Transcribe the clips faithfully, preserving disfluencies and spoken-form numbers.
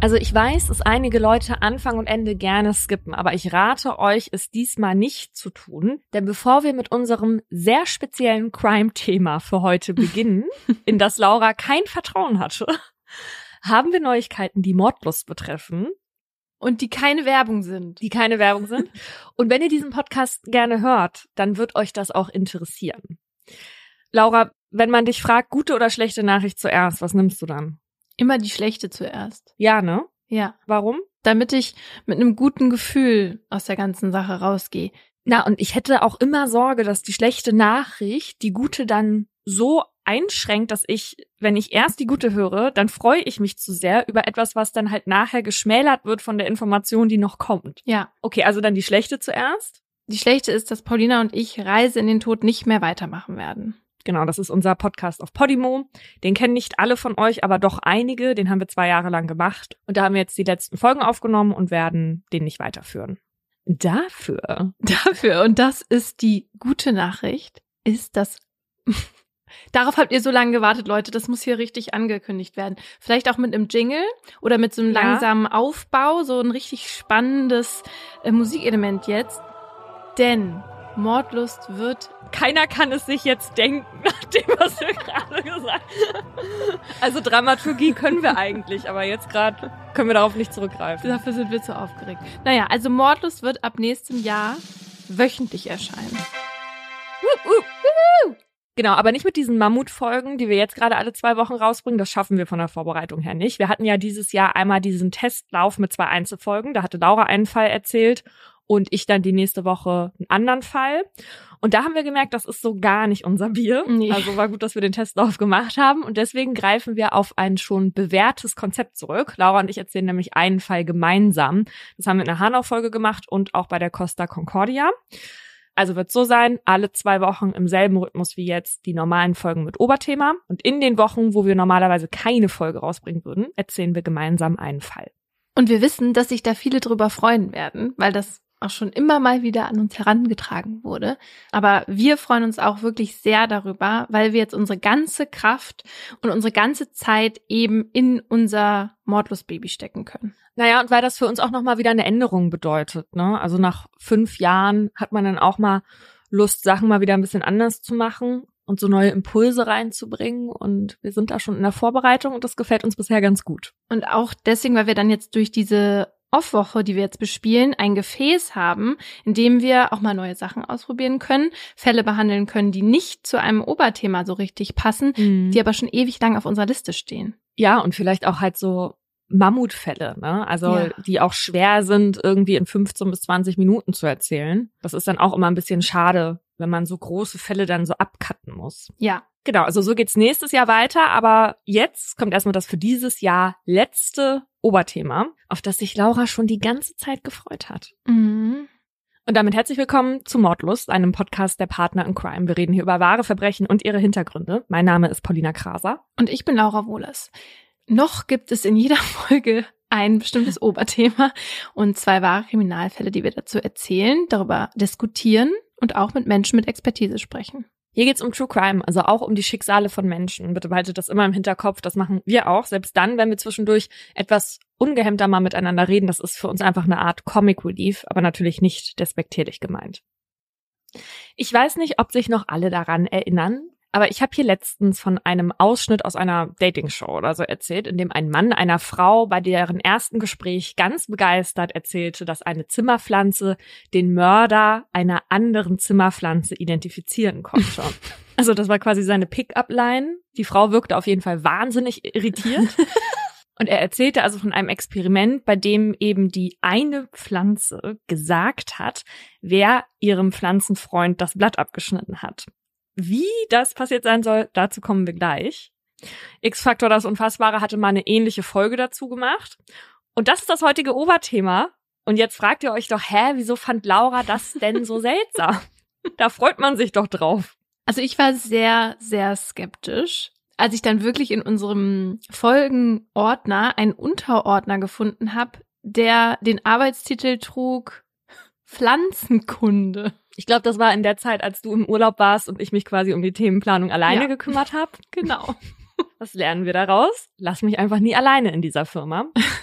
Also ich weiß, dass einige Leute Anfang und Ende gerne skippen, aber ich rate euch, es diesmal nicht zu tun. Denn bevor wir mit unserem sehr speziellen Crime-Thema für heute beginnen, in das Laura kein Vertrauen hatte, haben wir Neuigkeiten, die Mordlust betreffen. Und die keine Werbung sind. Die keine Werbung sind. Und wenn ihr diesen Podcast gerne hört, dann wird euch das auch interessieren. Laura, wenn man dich fragt, gute oder schlechte Nachricht zuerst, was nimmst du dann? Immer die schlechte zuerst. Ja, ne? Ja. Warum? Damit ich mit einem guten Gefühl aus der ganzen Sache rausgehe. Na, und ich hätte auch immer Sorge, dass die schlechte Nachricht die gute dann so einschränkt, dass ich, wenn ich erst die gute höre, dann freue ich mich zu sehr über etwas, was dann halt nachher geschmälert wird von der Information, die noch kommt. Ja. Okay, also dann die schlechte zuerst? Die schlechte ist, dass Paulina und ich Reise in den Tod nicht mehr weitermachen werden. Genau, das ist unser Podcast auf Podimo. Den kennen nicht alle von euch, aber doch einige. Den haben wir zwei Jahre lang gemacht. Und da haben wir jetzt die letzten Folgen aufgenommen und werden den nicht weiterführen. Dafür. Dafür, und das ist die gute Nachricht, ist, dass... Darauf habt ihr so lange gewartet, Leute. Das muss hier richtig angekündigt werden. Vielleicht auch mit einem Jingle oder mit so einem ja. langsamen Aufbau. So ein richtig spannendes äh, Musikelement jetzt. Denn Mordlust wird... Keiner kann es sich jetzt denken, nach dem, was wir gerade gesagt haben. Also Dramaturgie können wir eigentlich, aber jetzt gerade können wir darauf nicht zurückgreifen. Dafür sind wir zu aufgeregt. Naja, also Mordlust wird ab nächstem Jahr wöchentlich erscheinen. Uh, uh, uh. Genau, aber nicht mit diesen Mammutfolgen, die wir jetzt gerade alle zwei Wochen rausbringen. Das schaffen wir von der Vorbereitung her nicht. Wir hatten ja dieses Jahr einmal diesen Testlauf mit zwei Einzelfolgen. Da hatte Laura einen Fall erzählt und ich dann die nächste Woche einen anderen Fall. Und da haben wir gemerkt, das ist so gar nicht unser Bier. Nee. Also war gut, dass wir den Testlauf gemacht haben. Und deswegen greifen wir auf ein schon bewährtes Konzept zurück. Laura und ich erzählen nämlich einen Fall gemeinsam. Das haben wir in der Hanau-Folge gemacht und auch bei der Costa Concordia. Also wird so sein, alle zwei Wochen im selben Rhythmus wie jetzt die normalen Folgen mit Oberthema. Und in den Wochen, wo wir normalerweise keine Folge rausbringen würden, erzählen wir gemeinsam einen Fall. Und wir wissen, dass sich da viele drüber freuen werden, weil das auch schon immer mal wieder an uns herangetragen wurde. Aber wir freuen uns auch wirklich sehr darüber, weil wir jetzt unsere ganze Kraft und unsere ganze Zeit eben in unser Mordlust-Baby stecken können. Naja, und weil das für uns auch nochmal wieder eine Änderung bedeutet, ne? Also nach fünf Jahren hat man dann auch mal Lust, Sachen mal wieder ein bisschen anders zu machen und so neue Impulse reinzubringen. Und wir sind da schon in der Vorbereitung und das gefällt uns bisher ganz gut. Und auch deswegen, weil wir dann jetzt durch diese Off-Woche, die wir jetzt bespielen, ein Gefäß haben, in dem wir auch mal neue Sachen ausprobieren können, Fälle behandeln können, die nicht zu einem Oberthema so richtig passen, mhm. die aber schon ewig lang auf unserer Liste stehen. Ja, und vielleicht auch halt so Mammutfälle, ne? Also ja. die auch schwer sind, irgendwie in fünfzehn bis zwanzig Minuten zu erzählen. Das ist dann auch immer ein bisschen schade, wenn man so große Fälle dann so abcutten muss. Ja. Genau, also so geht's nächstes Jahr weiter, aber jetzt kommt erstmal das für dieses Jahr letzte Oberthema, auf das sich Laura schon die ganze Zeit gefreut hat. Mhm. Und damit herzlich willkommen zu Mordlust, einem Podcast der Partner in Crime. Wir reden hier über wahre Verbrechen und ihre Hintergründe. Mein Name ist Paulina Kraser. Und ich bin Laura Wohlers. Noch gibt es in jeder Folge ein bestimmtes Oberthema und zwei wahre Kriminalfälle, die wir dazu erzählen, darüber diskutieren und auch mit Menschen mit Expertise sprechen. Hier geht's um True Crime, also auch um die Schicksale von Menschen. Bitte behaltet das immer im Hinterkopf. Das machen wir auch, selbst dann, wenn wir zwischendurch etwas ungehemmter mal miteinander reden. Das ist für uns einfach eine Art Comic Relief, aber natürlich nicht despektierlich gemeint. Ich weiß nicht, ob sich noch alle daran erinnern, aber ich habe hier letztens von einem Ausschnitt aus einer Dating-Show oder so erzählt, in dem ein Mann einer Frau bei deren ersten Gespräch ganz begeistert erzählte, dass eine Zimmerpflanze den Mörder einer anderen Zimmerpflanze identifizieren konnte. Also das war quasi seine Pick-up-Line. Die Frau wirkte auf jeden Fall wahnsinnig irritiert. Und er erzählte also von einem Experiment, bei dem eben die eine Pflanze gesagt hat, wer ihrem Pflanzenfreund das Blatt abgeschnitten hat. Wie das passiert sein soll, dazu kommen wir gleich. X-Faktor, das Unfassbare, hatte mal eine ähnliche Folge dazu gemacht. Und das ist das heutige Oberthema. Und jetzt fragt ihr euch doch, hä, wieso fand Laura das denn so seltsam? Da freut man sich doch drauf. Also ich war sehr, sehr skeptisch, als ich dann wirklich in unserem Folgenordner einen Unterordner gefunden habe, der den Arbeitstitel trug Pflanzenkunde. Ich glaube, das war in der Zeit, als du im Urlaub warst und ich mich quasi um die Themenplanung alleine ja. gekümmert habe. Genau. Was lernen wir daraus? Lass mich einfach nie alleine in dieser Firma.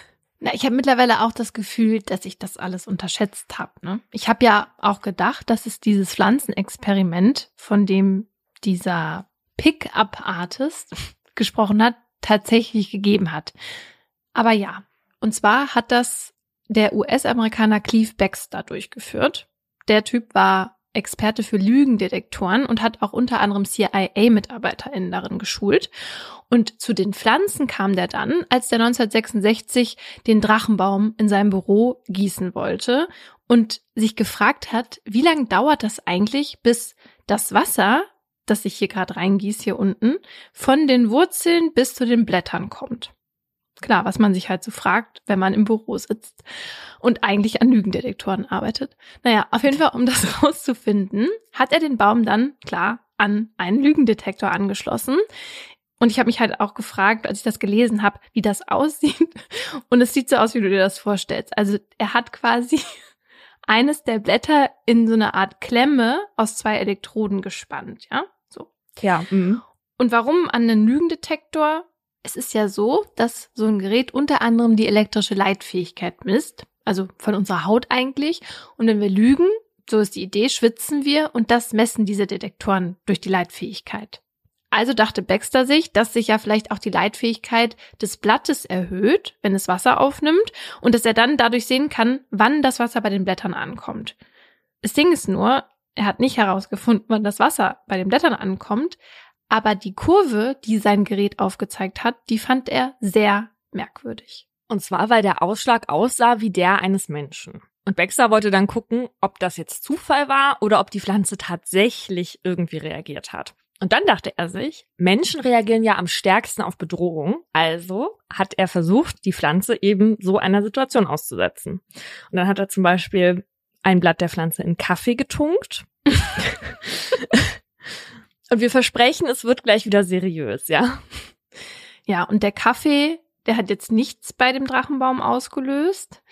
Na, ich habe mittlerweile auch das Gefühl, dass ich das alles unterschätzt habe. Ne? Ich habe ja auch gedacht, dass es dieses Pflanzenexperiment, von dem dieser Pick-up-Artist gesprochen hat, tatsächlich gegeben hat. Aber ja, und zwar hat das der U S-Amerikaner Cleve Backster durchgeführt. Der Typ war Experte für Lügendetektoren und hat auch unter anderem C I A-MitarbeiterInnen darin geschult. Und zu den Pflanzen kam der dann, als der neunzehnhundertsechsundsechzig den Drachenbaum in seinem Büro gießen wollte und sich gefragt hat, wie lange dauert das eigentlich, bis das Wasser, das ich hier gerade reingieße, hier unten, von den Wurzeln bis zu den Blättern kommt. Klar, was man sich halt so fragt, wenn man im Büro sitzt und eigentlich an Lügendetektoren arbeitet. Naja, auf jeden Fall, um das rauszufinden, hat er den Baum dann, klar, an einen Lügendetektor angeschlossen. Und ich habe mich halt auch gefragt, als ich das gelesen habe, wie das aussieht. Und es sieht so aus, wie du dir das vorstellst. Also er hat quasi eines der Blätter in so eine Art Klemme aus zwei Elektroden gespannt, ja? So. Ja. Mhm. Und warum an einen Lügendetektor? Es ist ja so, dass so ein Gerät unter anderem die elektrische Leitfähigkeit misst, also von unserer Haut eigentlich. Und wenn wir lügen, so ist die Idee, schwitzen wir und das messen diese Detektoren durch die Leitfähigkeit. Also dachte Backster sich, dass sich ja vielleicht auch die Leitfähigkeit des Blattes erhöht, wenn es Wasser aufnimmt und dass er dann dadurch sehen kann, wann das Wasser bei den Blättern ankommt. Das Ding ist nur, er hat nicht herausgefunden, wann das Wasser bei den Blättern ankommt, aber die Kurve, die sein Gerät aufgezeigt hat, die fand er sehr merkwürdig. Und zwar, weil der Ausschlag aussah wie der eines Menschen. Und Backster wollte dann gucken, ob das jetzt Zufall war oder ob die Pflanze tatsächlich irgendwie reagiert hat. Und dann dachte er sich, Menschen reagieren ja am stärksten auf Bedrohung. Also hat er versucht, die Pflanze eben so einer Situation auszusetzen. Und dann hat er zum Beispiel ein Blatt der Pflanze in Kaffee getunkt. Und wir versprechen, es wird gleich wieder seriös, ja? Ja, und der Kaffee, der hat jetzt nichts bei dem Drachenbaum ausgelöst.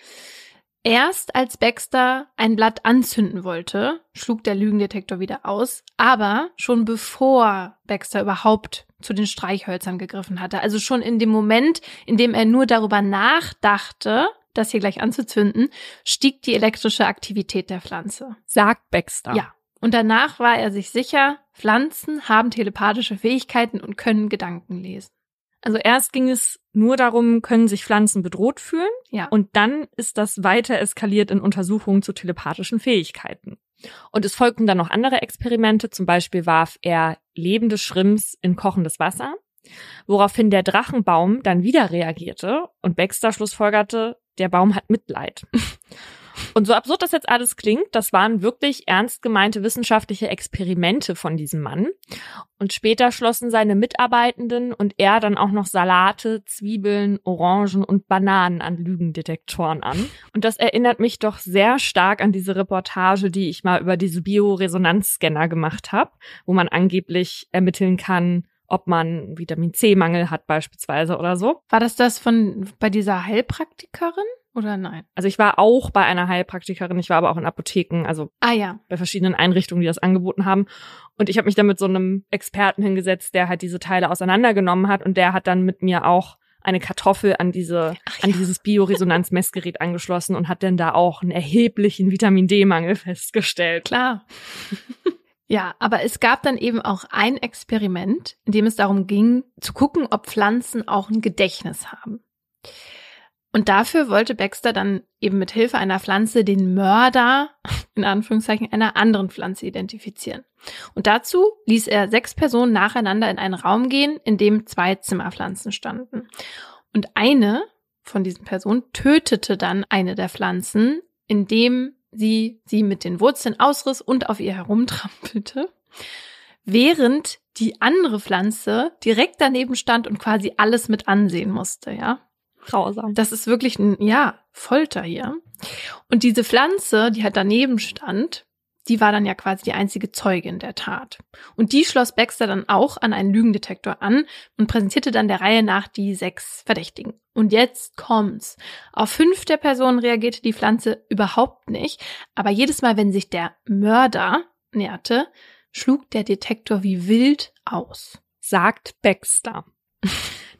Erst als Backster ein Blatt anzünden wollte, schlug der Lügendetektor wieder aus, aber schon bevor Backster überhaupt zu den Streichhölzern gegriffen hatte. Also schon in dem Moment, in dem er nur darüber nachdachte, das hier gleich anzuzünden, stieg die elektrische Aktivität der Pflanze. Sagt Backster. Ja. Und danach war er sich sicher, Pflanzen haben telepathische Fähigkeiten und können Gedanken lesen. Also erst ging es nur darum, können sich Pflanzen bedroht fühlen? Ja. Und dann ist das weiter eskaliert in Untersuchungen zu telepathischen Fähigkeiten. Und es folgten dann noch andere Experimente. Zum Beispiel warf er lebende Shrimps in kochendes Wasser, woraufhin der Drachenbaum dann wieder reagierte und Backster schlussfolgerte, der Baum hat Mitleid. Und so absurd das jetzt alles klingt, das waren wirklich ernst gemeinte wissenschaftliche Experimente von diesem Mann. Und später schlossen seine Mitarbeitenden und er dann auch noch Salate, Zwiebeln, Orangen und Bananen an Lügendetektoren an. Und das erinnert mich doch sehr stark an diese Reportage, die ich mal über diese Bioresonanzscanner gemacht habe, wo man angeblich ermitteln kann, ob man Vitamin-C-Mangel hat beispielsweise oder so. War das das von bei dieser Heilpraktikerin? Oder nein? Also ich war auch bei einer Heilpraktikerin, ich war aber auch in Apotheken, also ah, ja. bei verschiedenen Einrichtungen, die das angeboten haben. Und ich habe mich dann mit so einem Experten hingesetzt, der halt diese Teile auseinandergenommen hat und der hat dann mit mir auch eine Kartoffel an diese Ach, ja. an dieses Bioresonanzmessgerät angeschlossen und hat dann da auch einen erheblichen Vitamin-D-Mangel festgestellt. Klar. Ja, aber es gab dann eben auch ein Experiment, in dem es darum ging, zu gucken, ob Pflanzen auch ein Gedächtnis haben. Und dafür wollte Backster dann eben mit Hilfe einer Pflanze den Mörder, in Anführungszeichen, einer anderen Pflanze identifizieren. Und dazu ließ er sechs Personen nacheinander in einen Raum gehen, in dem zwei Zimmerpflanzen standen. Und eine von diesen Personen tötete dann eine der Pflanzen, indem sie sie mit den Wurzeln ausriss und auf ihr herumtrampelte, während die andere Pflanze direkt daneben stand und quasi alles mit ansehen musste, ja. Grausam. Das ist wirklich ein, ja, Folter hier. Und diese Pflanze, die halt daneben stand, die war dann ja quasi die einzige Zeugin der Tat. Und die schloss Backster dann auch an einen Lügendetektor an und präsentierte dann der Reihe nach die sechs Verdächtigen. Und jetzt kommt's. Auf fünf der Personen reagierte die Pflanze überhaupt nicht, aber jedes Mal, wenn sich der Mörder näherte, schlug der Detektor wie wild aus. Sagt Backster.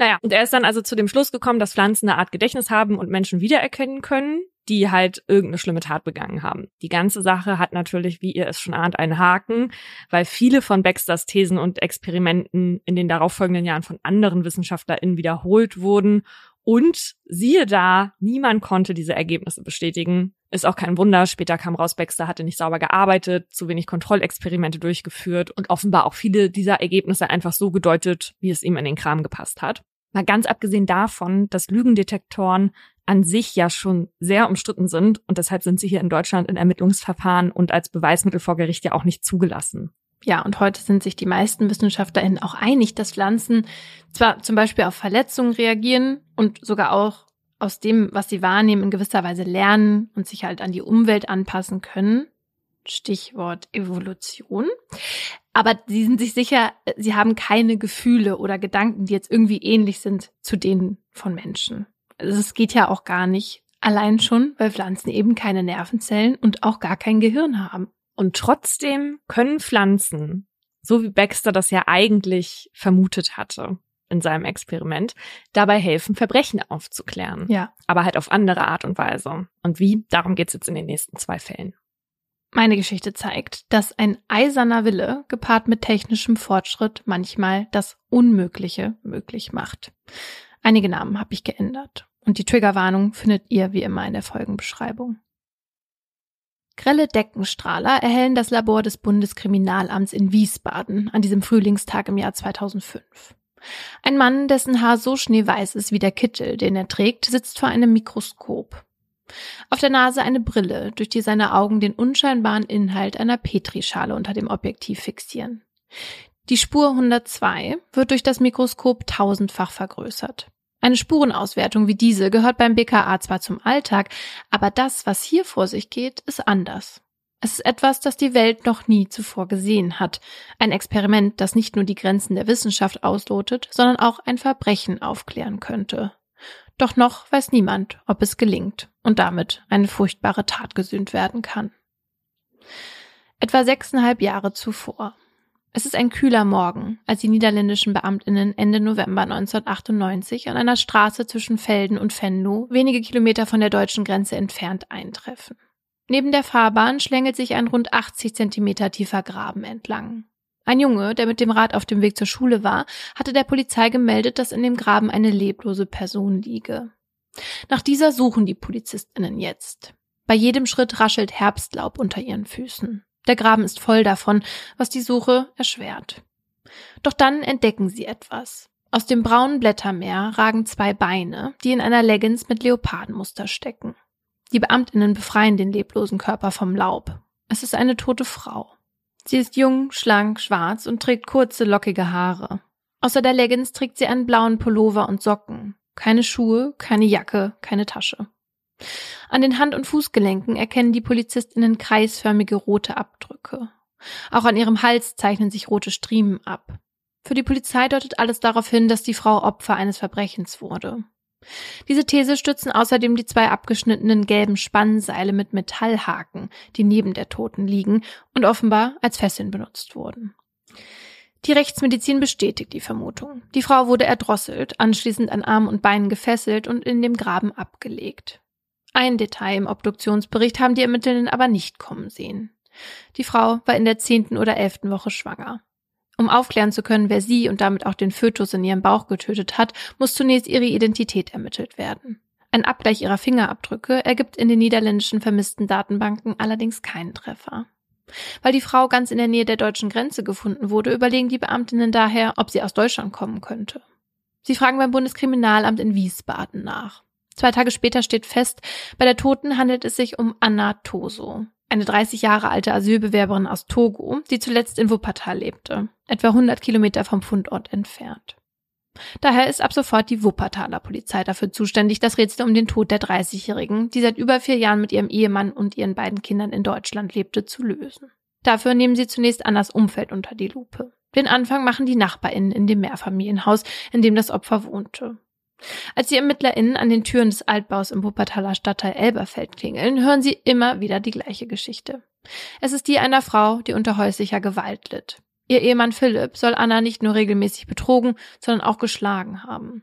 Naja, und er ist dann also zu dem Schluss gekommen, dass Pflanzen eine Art Gedächtnis haben und Menschen wiedererkennen können, die halt irgendeine schlimme Tat begangen haben. Die ganze Sache hat natürlich, wie ihr es schon ahnt, einen Haken, weil viele von Baxters Thesen und Experimenten in den darauffolgenden Jahren von anderen WissenschaftlerInnen wiederholt wurden. Und siehe da, niemand konnte diese Ergebnisse bestätigen. Ist auch kein Wunder, später kam raus, Baxter hatte nicht sauber gearbeitet, zu wenig Kontrollexperimente durchgeführt und offenbar auch viele dieser Ergebnisse einfach so gedeutet, wie es ihm in den Kram gepasst hat. Mal ganz abgesehen davon, dass Lügendetektoren an sich ja schon sehr umstritten sind und deshalb sind sie hier in Deutschland in Ermittlungsverfahren und als Beweismittel vor Gericht ja auch nicht zugelassen. Ja, und heute sind sich die meisten WissenschaftlerInnen auch einig, dass Pflanzen zwar zum Beispiel auf Verletzungen reagieren und sogar auch aus dem, was sie wahrnehmen, in gewisser Weise lernen und sich halt an die Umwelt anpassen können. Stichwort Evolution. Aber sie sind sich sicher, sie haben keine Gefühle oder Gedanken, die jetzt irgendwie ähnlich sind zu denen von Menschen. Also es geht ja auch gar nicht. Allein schon, weil Pflanzen eben keine Nervenzellen und auch gar kein Gehirn haben. Und trotzdem können Pflanzen, so wie Baxter das ja eigentlich vermutet hatte in seinem Experiment, dabei helfen, Verbrechen aufzuklären. Ja. Aber halt auf andere Art und Weise. Und wie? Darum geht's jetzt in den nächsten zwei Fällen. Meine Geschichte zeigt, dass ein eiserner Wille gepaart mit technischem Fortschritt manchmal das Unmögliche möglich macht. Einige Namen habe ich geändert. Und die Triggerwarnung findet ihr wie immer in der Folgenbeschreibung. Grelle Deckenstrahler erhellen das Labor des Bundeskriminalamts in Wiesbaden an diesem Frühlingstag im Jahr zweitausendfünf. Ein Mann, dessen Haar so schneeweiß ist wie der Kittel, den er trägt, sitzt vor einem Mikroskop. Auf der Nase eine Brille, durch die seine Augen den unscheinbaren Inhalt einer Petrischale unter dem Objektiv fixieren. Die Spur hundertzwei wird durch das Mikroskop tausendfach vergrößert. Eine Spurenauswertung wie diese gehört beim B K A zwar zum Alltag, aber das, was hier vor sich geht, ist anders. Es ist etwas, das die Welt noch nie zuvor gesehen hat. Ein Experiment, das nicht nur die Grenzen der Wissenschaft auslotet, sondern auch ein Verbrechen aufklären könnte. Doch noch weiß niemand, ob es gelingt und damit eine furchtbare Tat gesühnt werden kann. Etwa sechseinhalb Jahre zuvor. Es ist ein kühler Morgen, als die niederländischen BeamtInnen Ende November neunzehnhundertachtundneunzig an einer Straße zwischen Velden und Venlo, wenige Kilometer von der deutschen Grenze entfernt, eintreffen. Neben der Fahrbahn schlängelt sich ein rund achtzig Zentimeter tiefer Graben entlang. Ein Junge, der mit dem Rad auf dem Weg zur Schule war, hatte der Polizei gemeldet, dass in dem Graben eine leblose Person liege. Nach dieser suchen die PolizistInnen jetzt. Bei jedem Schritt raschelt Herbstlaub unter ihren Füßen. Der Graben ist voll davon, was die Suche erschwert. Doch dann entdecken sie etwas. Aus dem braunen Blättermeer ragen zwei Beine, die in einer Leggings mit Leopardenmuster stecken. Die BeamtInnen befreien den leblosen Körper vom Laub. Es ist eine tote Frau. Sie ist jung, schlank, schwarz und trägt kurze, lockige Haare. Außer der Leggings trägt sie einen blauen Pullover und Socken. Keine Schuhe, keine Jacke, keine Tasche. An den Hand- und Fußgelenken erkennen die PolizistInnen kreisförmige rote Abdrücke. Auch an ihrem Hals zeichnen sich rote Striemen ab. Für die Polizei deutet alles darauf hin, dass die Frau Opfer eines Verbrechens wurde. Diese These stützen außerdem die zwei abgeschnittenen gelben Spannseile mit Metallhaken, die neben der Toten liegen und offenbar als Fesseln benutzt wurden. Die Rechtsmedizin bestätigt die Vermutung. Die Frau wurde erdrosselt, anschließend an Armen und Beinen gefesselt und in dem Graben abgelegt. Ein Detail im Obduktionsbericht haben die Ermittlerinnen aber nicht kommen sehen. Die Frau war in der zehnten oder elften Woche schwanger. Um aufklären zu können, wer sie und damit auch den Fötus in ihrem Bauch getötet hat, muss zunächst ihre Identität ermittelt werden. Ein Abgleich ihrer Fingerabdrücke ergibt in den niederländischen Vermisstendatenbanken allerdings keinen Treffer. Weil die Frau ganz in der Nähe der deutschen Grenze gefunden wurde, überlegen die Beamtinnen daher, ob sie aus Deutschland kommen könnte. Sie fragen beim Bundeskriminalamt in Wiesbaden nach. Zwei Tage später steht fest, bei der Toten handelt es sich um Anna Toso, eine dreißig Jahre alte Asylbewerberin aus Togo, die zuletzt in Wuppertal lebte, etwa hundert Kilometer vom Fundort entfernt. Daher ist ab sofort die Wuppertaler Polizei dafür zuständig, das Rätsel um den Tod der dreißigjährigen, die seit über vier Jahren mit ihrem Ehemann und ihren beiden Kindern in Deutschland lebte, zu lösen. Dafür nehmen sie zunächst Annas Umfeld unter die Lupe. Den Anfang machen die NachbarInnen in dem Mehrfamilienhaus, in dem das Opfer wohnte. Als die ErmittlerInnen an den Türen des Altbaus im Wuppertaler Stadtteil Elberfeld klingeln, hören sie immer wieder die gleiche Geschichte. Es ist die einer Frau, die unter häuslicher Gewalt litt. Ihr Ehemann Philipp soll Anna nicht nur regelmäßig betrogen, sondern auch geschlagen haben.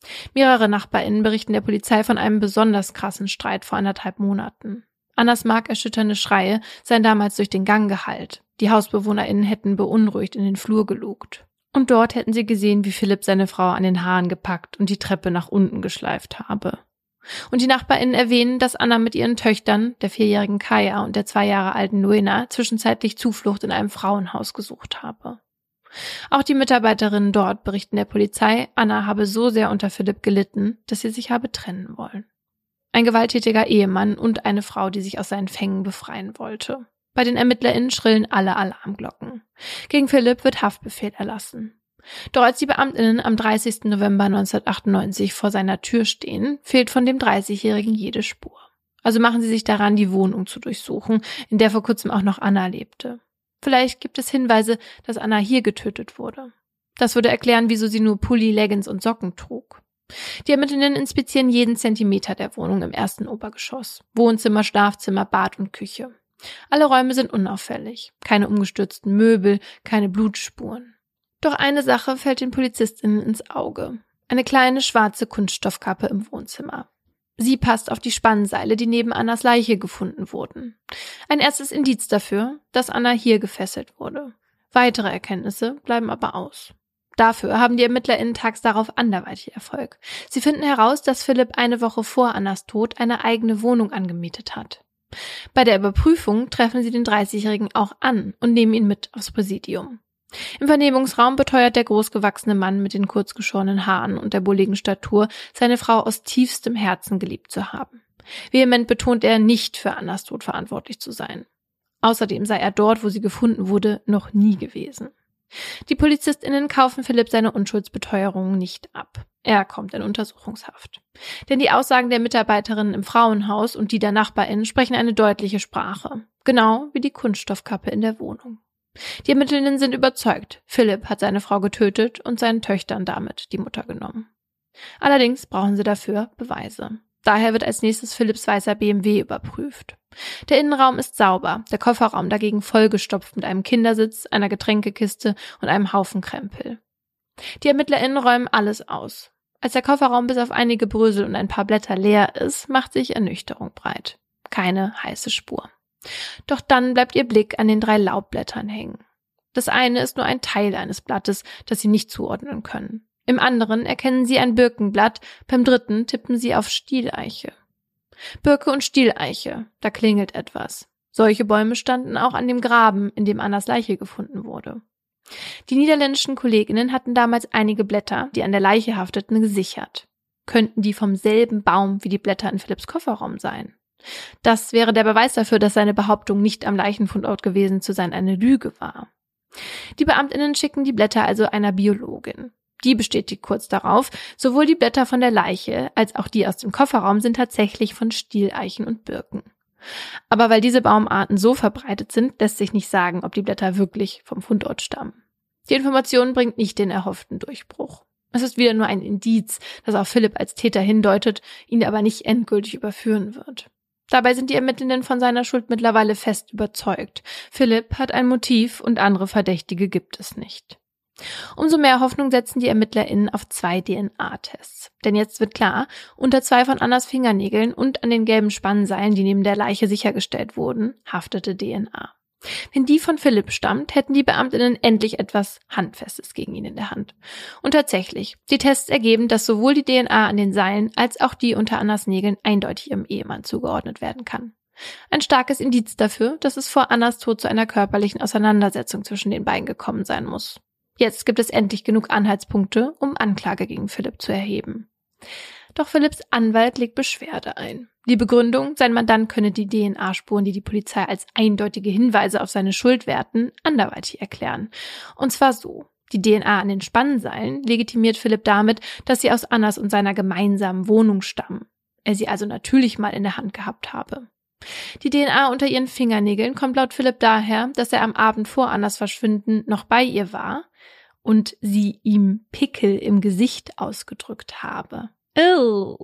Mehrere NachbarInnen berichten der Polizei von einem besonders krassen Streit vor anderthalb Monaten. Annas markerschütternde Schreie seien damals durch den Gang gehallt. Die HausbewohnerInnen hätten beunruhigt in den Flur gelugt. Und dort hätten sie gesehen, wie Philipp seine Frau an den Haaren gepackt und die Treppe nach unten geschleift habe. Und die NachbarInnen erwähnen, dass Anna mit ihren Töchtern, der vierjährigen Kaya und der zwei Jahre alten Luena, zwischenzeitlich Zuflucht in einem Frauenhaus gesucht habe. Auch die Mitarbeiterinnen dort berichten der Polizei, Anna habe so sehr unter Philipp gelitten, dass sie sich habe trennen wollen. Ein gewalttätiger Ehemann und eine Frau, die sich aus seinen Fängen befreien wollte. Bei den ErmittlerInnen schrillen alle Alarmglocken. Gegen Philipp wird Haftbefehl erlassen. Doch als die BeamtInnen am dreißigsten November neunzehnhundertachtundneunzig vor seiner Tür stehen, fehlt von dem dreißigjährigen jede Spur. Also machen sie sich daran, die Wohnung zu durchsuchen, in der vor kurzem auch noch Anna lebte. Vielleicht gibt es Hinweise, dass Anna hier getötet wurde. Das würde erklären, wieso sie nur Pulli, Leggings und Socken trug. Die Ermittlerinnen inspizieren jeden Zentimeter der Wohnung im ersten Obergeschoss. Wohnzimmer, Schlafzimmer, Bad und Küche. Alle Räume sind unauffällig. Keine umgestürzten Möbel, keine Blutspuren. Doch eine Sache fällt den PolizistInnen ins Auge. Eine kleine schwarze Kunststoffkappe im Wohnzimmer. Sie passt auf die Spannseile, die neben Annas Leiche gefunden wurden. Ein erstes Indiz dafür, dass Anna hier gefesselt wurde. Weitere Erkenntnisse bleiben aber aus. Dafür haben die ErmittlerInnen tags darauf anderweitig Erfolg. Sie finden heraus, dass Philipp eine Woche vor Annas Tod eine eigene Wohnung angemietet hat. Bei der Überprüfung treffen sie den dreißigjährigen auch an und nehmen ihn mit aufs Präsidium. Im Vernehmungsraum beteuert der großgewachsene Mann mit den kurzgeschorenen Haaren und der bulligen Statur, seine Frau aus tiefstem Herzen geliebt zu haben. Vehement betont er, nicht für Annas Tod verantwortlich zu sein. Außerdem sei er dort, wo sie gefunden wurde, noch nie gewesen. Die PolizistInnen kaufen Philipp seine Unschuldsbeteuerungen nicht ab. Er kommt in Untersuchungshaft. Denn die Aussagen der Mitarbeiterinnen im Frauenhaus und die der NachbarInnen sprechen eine deutliche Sprache. Genau wie die Kunststoffkappe in der Wohnung. Die Ermittlerinnen sind überzeugt, Philipp hat seine Frau getötet und seinen Töchtern damit die Mutter genommen. Allerdings brauchen sie dafür Beweise. Daher wird als nächstes Philipps weißer B M W überprüft. Der Innenraum ist sauber, der Kofferraum dagegen vollgestopft mit einem Kindersitz, einer Getränkekiste und einem Haufen Krempel. Die ErmittlerInnen räumen alles aus. Als der Kofferraum bis auf einige Brösel und ein paar Blätter leer ist, macht sich Ernüchterung breit. Keine heiße Spur. Doch dann bleibt ihr Blick an den drei Laubblättern hängen. Das eine ist nur ein Teil eines Blattes, das sie nicht zuordnen können. Im anderen erkennen sie ein Birkenblatt, beim dritten tippen sie auf Stieleiche. Birke und Stieleiche, da klingelt etwas. Solche Bäume standen auch an dem Graben, in dem Annas Leiche gefunden wurde. Die niederländischen KollegInnen hatten damals einige Blätter, die an der Leiche hafteten, gesichert. Könnten die vom selben Baum wie die Blätter in Philipps Kofferraum sein? Das wäre der Beweis dafür, dass seine Behauptung, nicht am Leichenfundort gewesen zu sein, eine Lüge war. Die BeamtInnen schicken die Blätter also einer Biologin. Die bestätigt kurz darauf, sowohl die Blätter von der Leiche als auch die aus dem Kofferraum sind tatsächlich von Stieleichen und Birken. Aber weil diese Baumarten so verbreitet sind, lässt sich nicht sagen, ob die Blätter wirklich vom Fundort stammen. Die Information bringt nicht den erhofften Durchbruch. Es ist wieder nur ein Indiz, das auf Philipp als Täter hindeutet, ihn aber nicht endgültig überführen wird. Dabei sind die Ermittlenden von seiner Schuld mittlerweile fest überzeugt. Philipp hat ein Motiv und andere Verdächtige gibt es nicht. Umso mehr Hoffnung setzen die ErmittlerInnen auf zwei D N A-Tests. Denn jetzt wird klar, unter zwei von Annas Fingernägeln und an den gelben Spannseilen, die neben der Leiche sichergestellt wurden, haftete D N A. Wenn die von Philipp stammt, hätten die BeamtInnen endlich etwas Handfestes gegen ihn in der Hand. Und tatsächlich, die Tests ergeben, dass sowohl die D N A an den Seilen als auch die unter Annas Nägeln eindeutig ihrem Ehemann zugeordnet werden kann. Ein starkes Indiz dafür, dass es vor Annas Tod zu einer körperlichen Auseinandersetzung zwischen den beiden gekommen sein muss. Jetzt gibt es endlich genug Anhaltspunkte, um Anklage gegen Philipp zu erheben. Doch Philipps Anwalt legt Beschwerde ein. Die Begründung, sein Mandant könne die D N A-Spuren, die die Polizei als eindeutige Hinweise auf seine Schuld werten, anderweitig erklären. Und zwar so. Die D N A an den Spannseilen legitimiert Philipp damit, dass sie aus Annas und seiner gemeinsamen Wohnung stammen. Er sie also natürlich mal in der Hand gehabt habe. Die D N A unter ihren Fingernägeln kommt laut Philipp daher, dass er am Abend vor Annas Verschwinden noch bei ihr war und sie ihm Pickel im Gesicht ausgedrückt habe. Oh.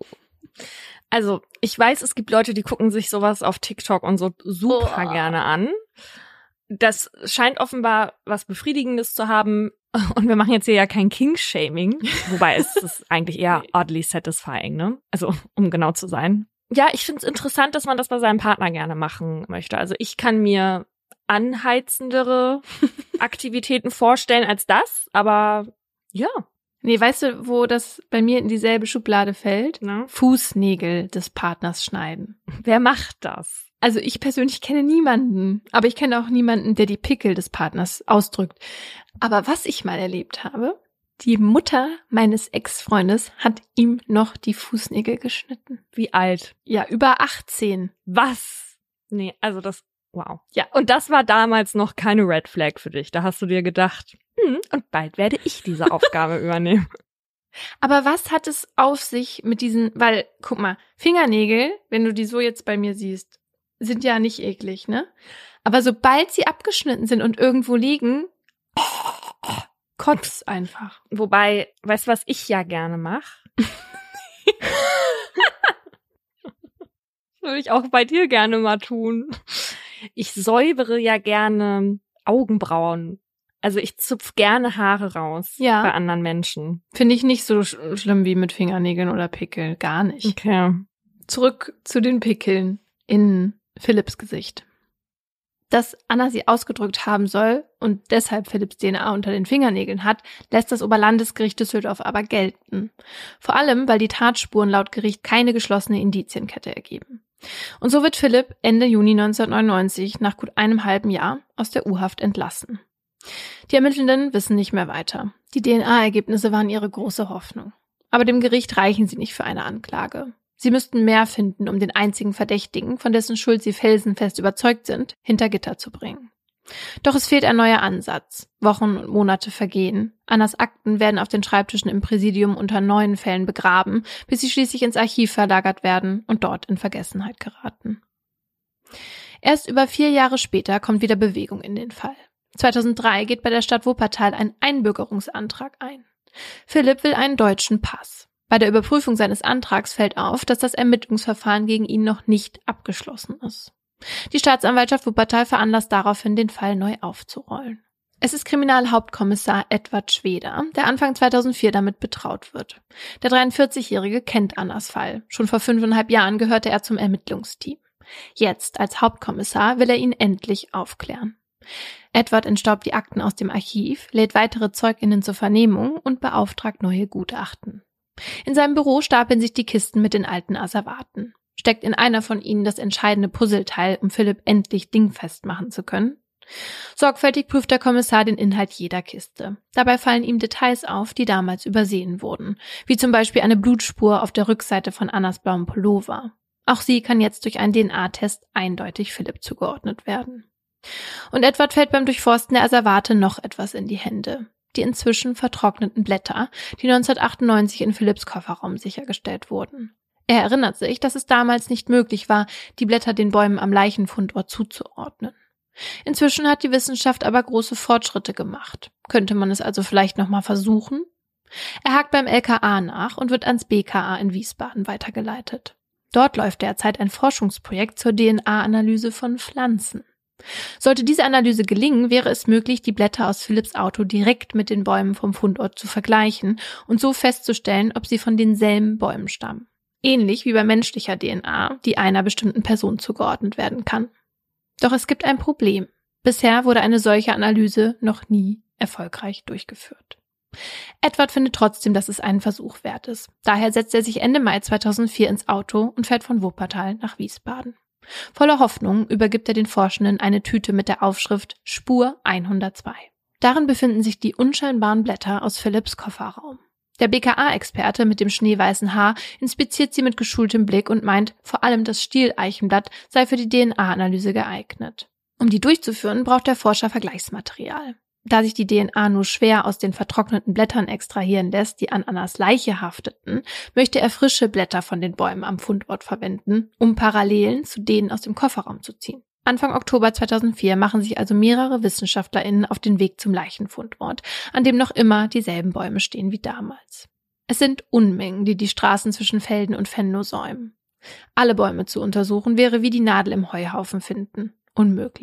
Also, ich weiß, es gibt Leute, die gucken sich sowas auf TikTok und so super oh. gerne an. Das scheint offenbar was Befriedigendes zu haben. Und wir machen jetzt hier ja kein King-Shaming, wobei es ist eigentlich eher oddly satisfying, ne? Also, um genau zu sein. Ja, ich finde es interessant, dass man das bei seinem Partner gerne machen möchte. Also ich kann mir anheizendere Aktivitäten vorstellen als das, aber ja. Nee, weißt du, wo das bei mir in dieselbe Schublade fällt? Na? Fußnägel des Partners schneiden. Wer macht das? Also ich persönlich kenne niemanden, aber ich kenne auch niemanden, der die Pickel des Partners ausdrückt. Aber was ich mal erlebt habe, die Mutter meines Ex-Freundes hat ihm noch die Fußnägel geschnitten. Wie alt? Ja, über achtzehn. Was? Nee, also das, wow. Ja, und das war damals noch keine Red Flag für dich. Da hast du dir gedacht, hm, und bald werde ich diese Aufgabe übernehmen. Aber was hat es auf sich mit diesen, weil, guck mal, Fingernägel, wenn du die so jetzt bei mir siehst, sind ja nicht eklig, ne? Aber sobald sie abgeschnitten sind und irgendwo liegen, kotzt einfach. Wobei, weißt du, was ich ja gerne mache? Würde ich auch bei dir gerne mal tun. Ich säubere ja gerne Augenbrauen. Also ich zupf gerne Haare raus ja. bei anderen Menschen. Finde ich nicht so sch- schlimm wie mit Fingernägeln oder Pickel. Gar nicht. Okay. Zurück zu den Pickeln in Philipps Gesicht. Dass Anna sie ausgedrückt haben soll und deshalb Philipps D N A unter den Fingernägeln hat, lässt das Oberlandesgericht Düsseldorf aber gelten. Vor allem, weil die Tatspuren laut Gericht keine geschlossene Indizienkette ergeben. Und so wird Philipp Ende Juni neunzehnhundertneunundneunzig nach gut einem halben Jahr aus der U-Haft entlassen. Die Ermittelnden wissen nicht mehr weiter. Die D N A-Ergebnisse waren ihre große Hoffnung. Aber dem Gericht reichen sie nicht für eine Anklage. Sie müssten mehr finden, um den einzigen Verdächtigen, von dessen Schuld sie felsenfest überzeugt sind, hinter Gitter zu bringen. Doch es fehlt ein neuer Ansatz. Wochen und Monate vergehen. Annas Akten werden auf den Schreibtischen im Präsidium unter neuen Fällen begraben, bis sie schließlich ins Archiv verlagert werden und dort in Vergessenheit geraten. Erst über vier Jahre später kommt wieder Bewegung in den Fall. zweitausenddrei geht bei der Stadt Wuppertal ein Einbürgerungsantrag ein. Philipp will einen deutschen Pass. Bei der Überprüfung seines Antrags fällt auf, dass das Ermittlungsverfahren gegen ihn noch nicht abgeschlossen ist. Die Staatsanwaltschaft Wuppertal veranlasst daraufhin, den Fall neu aufzurollen. Es ist Kriminalhauptkommissar Edward Schweder, der Anfang zweitausendvier damit betraut wird. Der dreiundvierzigjährige kennt Annas Fall. Schon vor fünfeinhalb Jahren gehörte er zum Ermittlungsteam. Jetzt, als Hauptkommissar, will er ihn endlich aufklären. Edward entstaubt die Akten aus dem Archiv, lädt weitere ZeugInnen zur Vernehmung und beauftragt neue Gutachten. In seinem Büro stapeln sich die Kisten mit den alten Asservaten. Steckt in einer von ihnen das entscheidende Puzzleteil, um Philipp endlich dingfest machen zu können? Sorgfältig prüft der Kommissar den Inhalt jeder Kiste. Dabei fallen ihm Details auf, die damals übersehen wurden, wie zum Beispiel eine Blutspur auf der Rückseite von Annas blauem Pullover. Auch sie kann jetzt durch einen D N A-Test eindeutig Philipp zugeordnet werden. Und Edward fällt beim Durchforsten der Asservate noch etwas in die Hände. Die inzwischen vertrockneten Blätter, die neunzehnhundertachtundneunzig in Philipps Kofferraum sichergestellt wurden. Er erinnert sich, dass es damals nicht möglich war, die Blätter den Bäumen am Leichenfundort zuzuordnen. Inzwischen hat die Wissenschaft aber große Fortschritte gemacht. Könnte man es also vielleicht nochmal versuchen? Er hakt beim L K A nach und wird ans B K A in Wiesbaden weitergeleitet. Dort läuft derzeit ein Forschungsprojekt zur D N A-Analyse von Pflanzen. Sollte diese Analyse gelingen, wäre es möglich, die Blätter aus Philipps Auto direkt mit den Bäumen vom Fundort zu vergleichen und so festzustellen, ob sie von denselben Bäumen stammen. Ähnlich wie bei menschlicher D N A, die einer bestimmten Person zugeordnet werden kann. Doch es gibt ein Problem. Bisher wurde eine solche Analyse noch nie erfolgreich durchgeführt. Edward findet trotzdem, dass es einen Versuch wert ist. Daher setzt er sich Ende Mai zweitausendvier ins Auto und fährt von Wuppertal nach Wiesbaden. Voller Hoffnung übergibt er den Forschenden eine Tüte mit der Aufschrift Spur hundertzwei. Darin befinden sich die unscheinbaren Blätter aus Philipps Kofferraum. Der B K A-Experte mit dem schneeweißen Haar inspiziert sie mit geschultem Blick und meint, vor allem das Stieleichenblatt sei für die D N A-Analyse geeignet. Um die durchzuführen, braucht der Forscher Vergleichsmaterial. Da sich die D N A nur schwer aus den vertrockneten Blättern extrahieren lässt, die an Annas Leiche hafteten, möchte er frische Blätter von den Bäumen am Fundort verwenden, um Parallelen zu denen aus dem Kofferraum zu ziehen. Anfang Oktober zweitausendvier machen sich also mehrere WissenschaftlerInnen auf den Weg zum Leichenfundort, an dem noch immer dieselben Bäume stehen wie damals. Es sind Unmengen, die die Straßen zwischen Felden und Venlo säumen. Alle Bäume zu untersuchen wäre wie die Nadel im Heuhaufen finden. Unmöglich.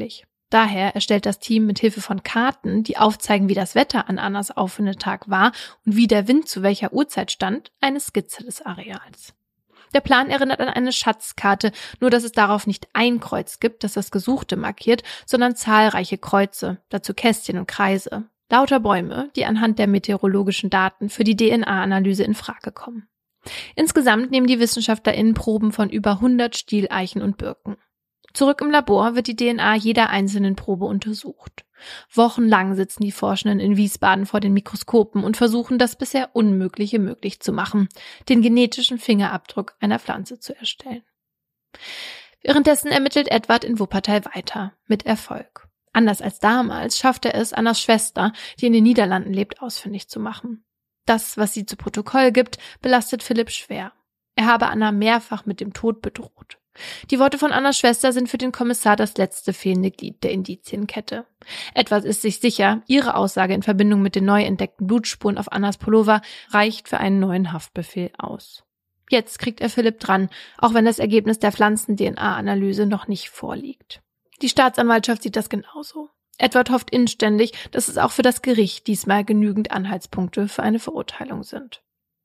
Daher erstellt das Team mit Hilfe von Karten, die aufzeigen, wie das Wetter an Annas Auffindetag war und wie der Wind zu welcher Uhrzeit stand, eine Skizze des Areals. Der Plan erinnert an eine Schatzkarte, nur dass es darauf nicht ein Kreuz gibt, das das Gesuchte markiert, sondern zahlreiche Kreuze, dazu Kästchen und Kreise. Lauter Bäume, die anhand der meteorologischen Daten für die D N A-Analyse in Frage kommen. Insgesamt nehmen die WissenschaftlerInnen Proben von über hundert Stieleichen und Birken. Zurück im Labor wird die D N A jeder einzelnen Probe untersucht. Wochenlang sitzen die Forschenden in Wiesbaden vor den Mikroskopen und versuchen, das bisher Unmögliche möglich zu machen, den genetischen Fingerabdruck einer Pflanze zu erstellen. Währenddessen ermittelt Edward in Wuppertal weiter, mit Erfolg. Anders als damals schafft er es, Annas Schwester, die in den Niederlanden lebt, ausfindig zu machen. Das, was sie zu Protokoll gibt, belastet Philipp schwer. Er habe Anna mehrfach mit dem Tod bedroht. Die Worte von Annas Schwester sind für den Kommissar das letzte fehlende Glied der Indizienkette. Edward ist sich sicher, ihre Aussage in Verbindung mit den neu entdeckten Blutspuren auf Annas Pullover reicht für einen neuen Haftbefehl aus. Jetzt kriegt er Philipp dran, auch wenn das Ergebnis der Pflanzen-D N A-Analyse noch nicht vorliegt. Die Staatsanwaltschaft sieht das genauso. Edward hofft inständig, dass es auch für das Gericht diesmal genügend Anhaltspunkte für eine Verurteilung sind.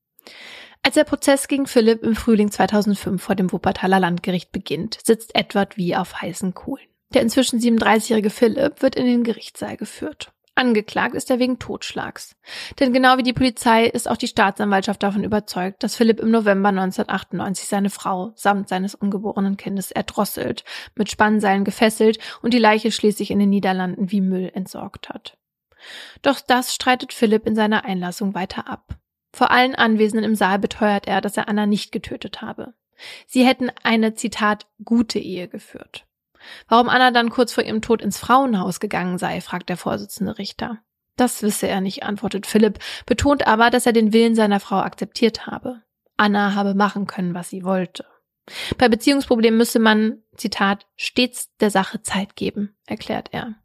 Als der Prozess gegen Philipp im Frühling zweitausendfünf vor dem Wuppertaler Landgericht beginnt, sitzt Edward wie auf heißen Kohlen. Der inzwischen siebenunddreißigjährige Philipp wird in den Gerichtssaal geführt. Angeklagt ist er wegen Totschlags. Denn genau wie die Polizei ist auch die Staatsanwaltschaft davon überzeugt, dass Philipp im November neunzehnhundertachtundneunzig seine Frau samt seines ungeborenen Kindes erdrosselt, mit Spannseilen gefesselt und die Leiche schließlich in den Niederlanden wie Müll entsorgt hat. Doch das streitet Philipp in seiner Einlassung weiter ab. Vor allen Anwesenden im Saal beteuert er, dass er Anna nicht getötet habe. Sie hätten eine, Zitat, gute Ehe geführt. Warum Anna dann kurz vor ihrem Tod ins Frauenhaus gegangen sei, fragt der Vorsitzende Richter. Das wisse er nicht, antwortet Philipp, betont aber, dass er den Willen seiner Frau akzeptiert habe. Anna habe machen können, was sie wollte. Bei Beziehungsproblemen müsse man, Zitat, stets der Sache Zeit geben, erklärt er.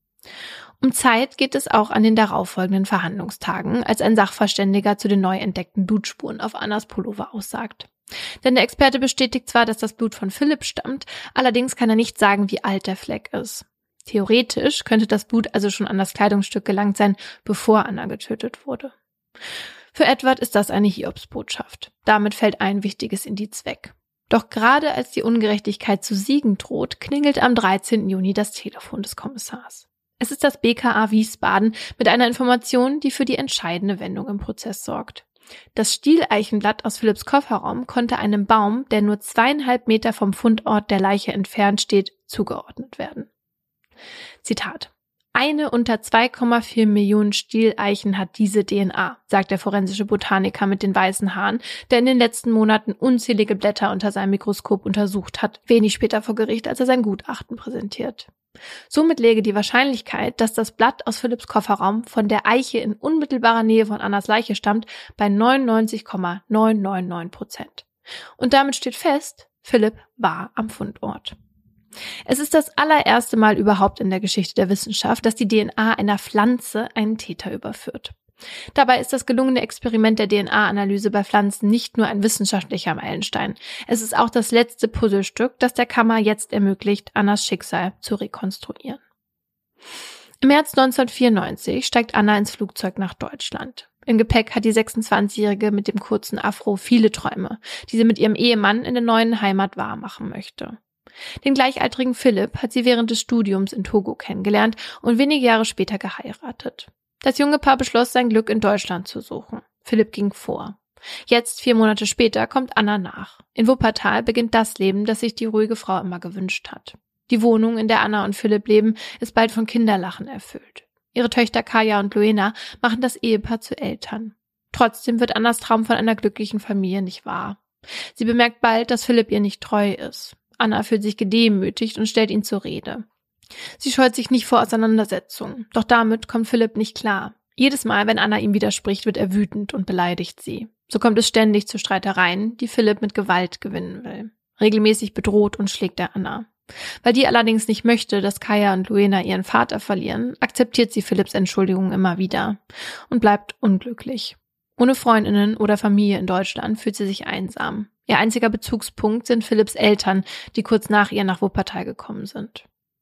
Um Zeit geht es auch an den darauffolgenden Verhandlungstagen, als ein Sachverständiger zu den neu entdeckten Blutspuren auf Annas Pullover aussagt. Denn der Experte bestätigt zwar, dass das Blut von Philipp stammt, allerdings kann er nicht sagen, wie alt der Fleck ist. Theoretisch könnte das Blut also schon an das Kleidungsstück gelangt sein, bevor Anna getötet wurde. Für Edward ist das eine Hiobsbotschaft. Damit fällt ein wichtiges Indiz weg. Doch gerade als die Ungerechtigkeit zu siegen droht, klingelt am dreizehnten Juni das Telefon des Kommissars. Es ist das B K A Wiesbaden mit einer Information, die für die entscheidende Wendung im Prozess sorgt. Das Stieleichenblatt aus Philipps Kofferraum konnte einem Baum, der nur zweieinhalb Meter vom Fundort der Leiche entfernt steht, zugeordnet werden. Zitat: Eine unter zwei Komma vier Millionen Stieleichen hat diese D N A, sagt der forensische Botaniker mit den weißen Haaren, der in den letzten Monaten unzählige Blätter unter seinem Mikroskop untersucht hat, wenig später vor Gericht, als er sein Gutachten präsentiert. Somit läge die Wahrscheinlichkeit, dass das Blatt aus Philipps Kofferraum von der Eiche in unmittelbarer Nähe von Annas Leiche stammt, bei neunundneunzig Komma neunhundertneunundneunzig Prozent. Und damit steht fest, Philipp war am Fundort. Es ist das allererste Mal überhaupt in der Geschichte der Wissenschaft, dass die D N A einer Pflanze einen Täter überführt. Dabei ist das gelungene Experiment der D N A-Analyse bei Pflanzen nicht nur ein wissenschaftlicher Meilenstein. Es ist auch das letzte Puzzlestück, das der Kammer jetzt ermöglicht, Annas Schicksal zu rekonstruieren. Im März neunzehnhundertvierundneunzig steigt Anna ins Flugzeug nach Deutschland. Im Gepäck hat die sechsundzwanzigjährige mit dem kurzen Afro viele Träume, die sie mit ihrem Ehemann in der neuen Heimat wahrmachen möchte. Den gleichaltrigen Philipp hat sie während des Studiums in Togo kennengelernt und wenige Jahre später geheiratet. Das junge Paar beschloss, sein Glück in Deutschland zu suchen. Philipp ging vor. Jetzt, vier Monate später, kommt Anna nach. In Wuppertal beginnt das Leben, das sich die ruhige Frau immer gewünscht hat. Die Wohnung, in der Anna und Philipp leben, ist bald von Kinderlachen erfüllt. Ihre Töchter Kaya und Luena machen das Ehepaar zu Eltern. Trotzdem wird Annas Traum von einer glücklichen Familie nicht wahr. Sie bemerkt bald, dass Philipp ihr nicht treu ist. Anna fühlt sich gedemütigt und stellt ihn zur Rede. Sie scheut sich nicht vor Auseinandersetzungen, doch damit kommt Philipp nicht klar. Jedes Mal, wenn Anna ihm widerspricht, wird er wütend und beleidigt sie. So kommt es ständig zu Streitereien, die Philipp mit Gewalt gewinnen will. Regelmäßig bedroht und schlägt er Anna. Weil die allerdings nicht möchte, dass Kaya und Luena ihren Vater verlieren, akzeptiert sie Philipps Entschuldigung immer wieder und bleibt unglücklich. Ohne Freundinnen oder Familie in Deutschland fühlt sie sich einsam. Ihr einziger Bezugspunkt sind Philipps Eltern, die kurz nach ihr nach Wuppertal gekommen sind.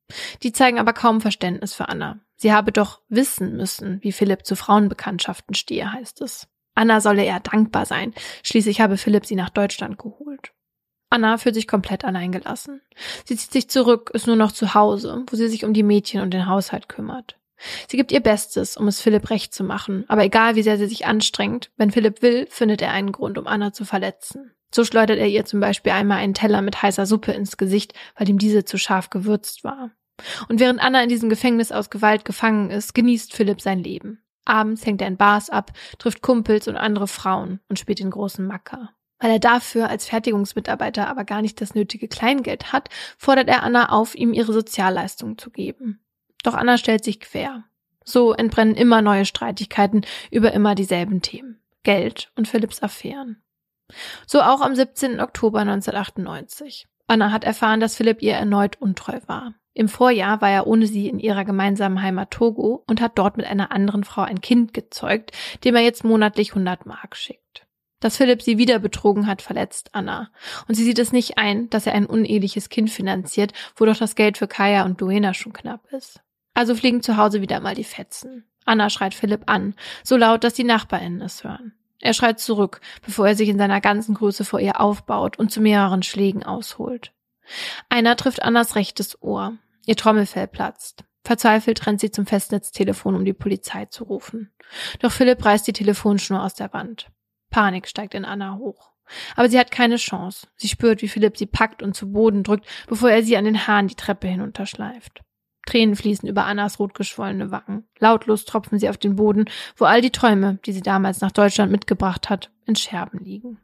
Die zeigen aber kaum Verständnis für Anna. Sie habe doch wissen müssen, wie Philipp zu Frauenbekanntschaften stehe, heißt es. Anna solle eher dankbar sein. Schließlich habe Philipp sie nach Deutschland geholt. Anna fühlt sich komplett alleingelassen. Sie zieht sich zurück, ist nur noch zu Hause, wo sie sich um die Mädchen und den Haushalt kümmert. Sie gibt ihr Bestes, um es Philipp recht zu machen, aber egal wie sehr sie sich anstrengt, wenn Philipp will, findet er einen Grund, um Anna zu verletzen. So schleudert er ihr zum Beispiel einmal einen Teller mit heißer Suppe ins Gesicht, weil ihm diese zu scharf gewürzt war. Und während Anna in diesem Gefängnis aus Gewalt gefangen ist, genießt Philipp sein Leben. Abends hängt er in Bars ab, trifft Kumpels und andere Frauen und spielt den großen Macker. Weil er dafür als Fertigungsmitarbeiter aber gar nicht das nötige Kleingeld hat, fordert er Anna auf, ihm ihre Sozialleistungen zu geben. Doch Anna stellt sich quer. So entbrennen immer neue Streitigkeiten über immer dieselben Themen. Geld und Philipps Affären. So auch am siebzehnten Oktober neunzehnhundertachtundneunzig. Anna hat erfahren, dass Philipp ihr erneut untreu war. Im Vorjahr war er ohne sie in ihrer gemeinsamen Heimat Togo und hat dort mit einer anderen Frau ein Kind gezeugt, dem er jetzt monatlich hundert Mark schickt. Dass Philipp sie wieder betrogen hat, verletzt Anna. Und sie sieht es nicht ein, dass er ein uneheliches Kind finanziert, wo doch das Geld für Kaya und Luena schon knapp ist. Also fliegen zu Hause wieder mal die Fetzen. Anna schreit Philipp an, so laut, dass die NachbarInnen es hören. Er schreit zurück, bevor er sich in seiner ganzen Größe vor ihr aufbaut und zu mehreren Schlägen ausholt. Einer trifft Annas rechtes Ohr. Ihr Trommelfell platzt. Verzweifelt rennt sie zum Festnetztelefon, um die Polizei zu rufen. Doch Philipp reißt die Telefonschnur aus der Wand. Panik steigt in Anna hoch. Aber sie hat keine Chance. Sie spürt, wie Philipp sie packt und zu Boden drückt, bevor er sie an den Haaren die Treppe hinunterschleift. Tränen fließen über Annas rotgeschwollene Wangen. Lautlos tropfen sie auf den Boden, wo all die Träume, die sie damals nach Deutschland mitgebracht hat, in Scherben liegen.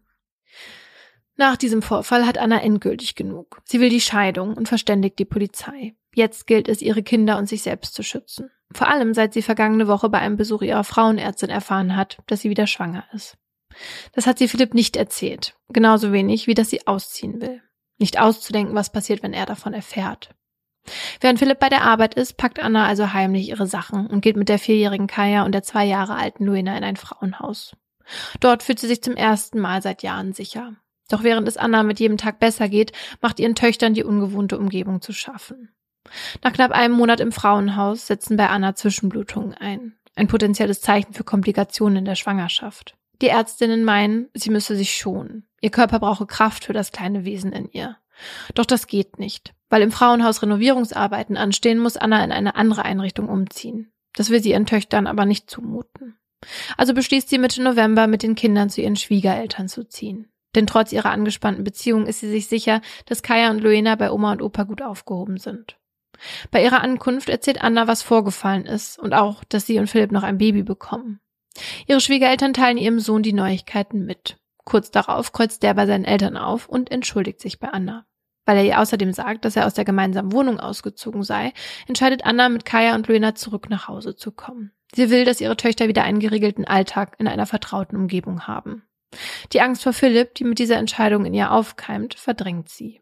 Nach diesem Vorfall hat Anna endgültig genug. Sie will die Scheidung und verständigt die Polizei. Jetzt gilt es, ihre Kinder und sich selbst zu schützen. Vor allem, seit sie vergangene Woche bei einem Besuch ihrer Frauenärztin erfahren hat, dass sie wieder schwanger ist. Das hat sie Philipp nicht erzählt. Genauso wenig, wie dass sie ausziehen will. Nicht auszudenken, was passiert, wenn er davon erfährt. Während Philipp bei der Arbeit ist, packt Anna also heimlich ihre Sachen und geht mit der vierjährigen Kaya und der zwei Jahre alten Luena in ein Frauenhaus. Dort fühlt sie sich zum ersten Mal seit Jahren sicher. Doch während es Anna mit jedem Tag besser geht, macht ihren Töchtern die ungewohnte Umgebung zu schaffen. Nach knapp einem Monat im Frauenhaus setzen bei Anna Zwischenblutungen ein. Ein potenzielles Zeichen für Komplikationen in der Schwangerschaft. Die Ärztinnen meinen, sie müsse sich schonen. Ihr Körper brauche Kraft für das kleine Wesen in ihr. Doch das geht nicht. Weil im Frauenhaus Renovierungsarbeiten anstehen, muss Anna in eine andere Einrichtung umziehen. Das will sie ihren Töchtern aber nicht zumuten. Also beschließt sie Mitte November, mit den Kindern zu ihren Schwiegereltern zu ziehen. Denn trotz ihrer angespannten Beziehung ist sie sich sicher, dass Kaya und Luena bei Oma und Opa gut aufgehoben sind. Bei ihrer Ankunft erzählt Anna, was vorgefallen ist und auch, dass sie und Philipp noch ein Baby bekommen. Ihre Schwiegereltern teilen ihrem Sohn die Neuigkeiten mit. Kurz darauf kreuzt der bei seinen Eltern auf und entschuldigt sich bei Anna. Weil er ihr außerdem sagt, dass er aus der gemeinsamen Wohnung ausgezogen sei, entscheidet Anna, mit Kaya und Luena zurück nach Hause zu kommen. Sie will, dass ihre Töchter wieder einen geregelten Alltag in einer vertrauten Umgebung haben. Die Angst vor Philipp, die mit dieser Entscheidung in ihr aufkeimt, verdrängt sie.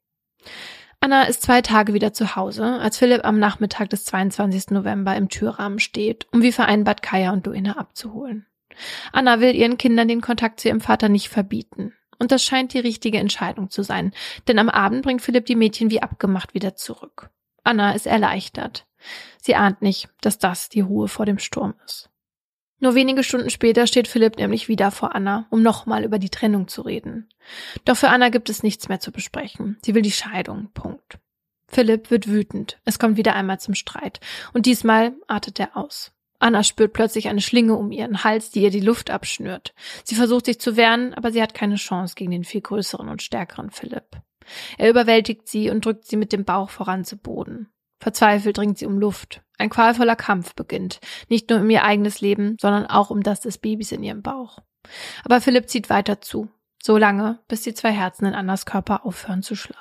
Anna ist zwei Tage wieder zu Hause, als Philipp am Nachmittag des zweiundzwanzigsten November im Türrahmen steht, um wie vereinbart Kaya und Luena abzuholen. Anna will ihren Kindern den Kontakt zu ihrem Vater nicht verbieten. Und das scheint die richtige Entscheidung zu sein, denn am Abend bringt Philipp die Mädchen wie abgemacht wieder zurück. Anna ist erleichtert. Sie ahnt nicht, dass das die Ruhe vor dem Sturm ist. Nur wenige Stunden später steht Philipp nämlich wieder vor Anna, um nochmal über die Trennung zu reden. Doch für Anna gibt es nichts mehr zu besprechen. Sie will die Scheidung. Punkt. Philipp wird wütend. Es kommt wieder einmal zum Streit. Und diesmal artet er aus. Anna spürt plötzlich eine Schlinge um ihren Hals, die ihr die Luft abschnürt. Sie versucht sich zu wehren, aber sie hat keine Chance gegen den viel größeren und stärkeren Philipp. Er überwältigt sie und drückt sie mit dem Bauch voran zu Boden. Verzweifelt ringt sie um Luft. Ein qualvoller Kampf beginnt, nicht nur um ihr eigenes Leben, sondern auch um das des Babys in ihrem Bauch. Aber Philipp zieht weiter zu, so lange, bis die zwei Herzen in Annas Körper aufhören zu schlagen.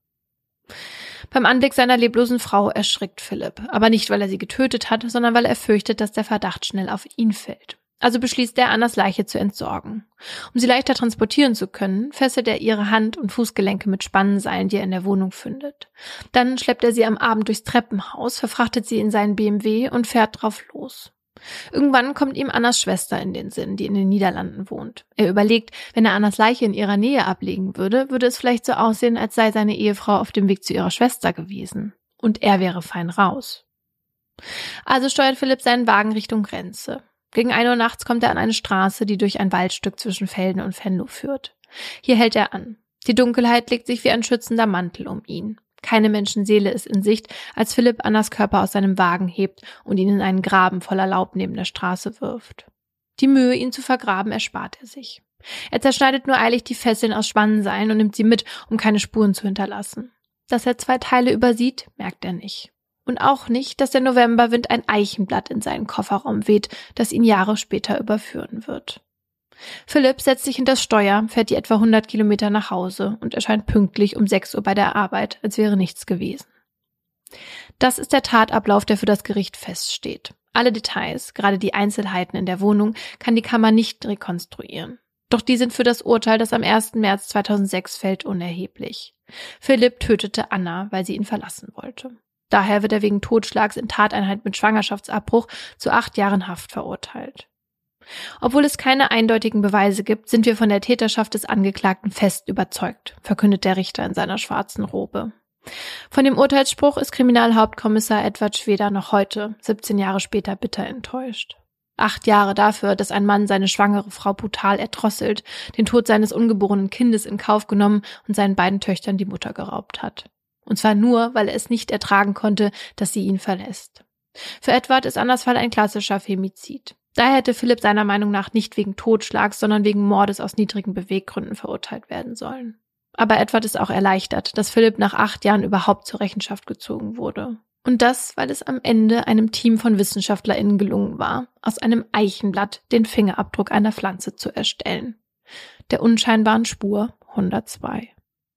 Beim Anblick seiner leblosen Frau erschrickt Philipp, aber nicht, weil er sie getötet hat, sondern weil er fürchtet, dass der Verdacht schnell auf ihn fällt. Also beschließt er, Annas Leiche zu entsorgen. Um sie leichter transportieren zu können, fesselt er ihre Hand- und Fußgelenke mit Spannenseilen, die er in der Wohnung findet. Dann schleppt er sie am Abend durchs Treppenhaus, verfrachtet sie in seinen B M W und fährt drauf los. Irgendwann kommt ihm Annas Schwester in den Sinn, die in den Niederlanden wohnt. Er überlegt, wenn er Annas Leiche in ihrer Nähe ablegen würde, würde es vielleicht so aussehen, als sei seine Ehefrau auf dem Weg zu ihrer Schwester gewesen. und er wäre fein raus. Also steuert Philipp seinen Wagen Richtung Grenze. Gegen ein Uhr nachts kommt er an eine Straße, die durch ein Waldstück zwischen Velden und Venlo führt. Hier hält er an. Die Dunkelheit legt sich wie ein schützender Mantel um ihn. Keine Menschenseele ist in Sicht, als Philipp Annas Körper aus seinem Wagen hebt und ihn in einen Graben voller Laub neben der Straße wirft. Die Mühe, ihn zu vergraben, erspart er sich. Er zerschneidet nur eilig die Fesseln aus Spannenseilen und nimmt sie mit, um keine Spuren zu hinterlassen. Dass er zwei Teile übersieht, merkt er nicht. Und auch nicht, dass der Novemberwind ein Eichenblatt in seinen Kofferraum weht, das ihn Jahre später überführen wird. Philipp setzt sich hinters Steuer, fährt die etwa hundert Kilometer nach Hause und erscheint pünktlich um sechs Uhr bei der Arbeit, als wäre nichts gewesen. Das ist der Tatablauf, der für das Gericht feststeht. Alle Details, gerade die Einzelheiten in der Wohnung, kann die Kammer nicht rekonstruieren. Doch die sind für das Urteil, das am ersten März zweitausendsechs fällt, unerheblich. Philipp tötete Anna, weil sie ihn verlassen wollte. Daher wird er wegen Totschlags in Tateinheit mit Schwangerschaftsabbruch zu acht Jahren Haft verurteilt. Obwohl es keine eindeutigen Beweise gibt, sind wir von der Täterschaft des Angeklagten fest überzeugt, verkündet der Richter in seiner schwarzen Robe. Von dem Urteilsspruch ist Kriminalhauptkommissar Edward Schweder noch heute, siebzehn Jahre später, bitter enttäuscht. Acht Jahre dafür, dass ein Mann seine schwangere Frau brutal erdrosselt, den Tod seines ungeborenen Kindes in Kauf genommen und seinen beiden Töchtern die Mutter geraubt hat. Und zwar nur, weil er es nicht ertragen konnte, dass sie ihn verlässt. Für Edward ist Annas Fall ein klassischer Femizid. Daher hätte Philipp seiner Meinung nach nicht wegen Totschlags, sondern wegen Mordes aus niedrigen Beweggründen verurteilt werden sollen. Aber Edward ist auch erleichtert, dass Philipp nach acht Jahren überhaupt zur Rechenschaft gezogen wurde. Und das, weil es am Ende einem Team von WissenschaftlerInnen gelungen war, aus einem Eichenblatt den Fingerabdruck einer Pflanze zu erstellen. Der unscheinbaren Spur hundertzwei.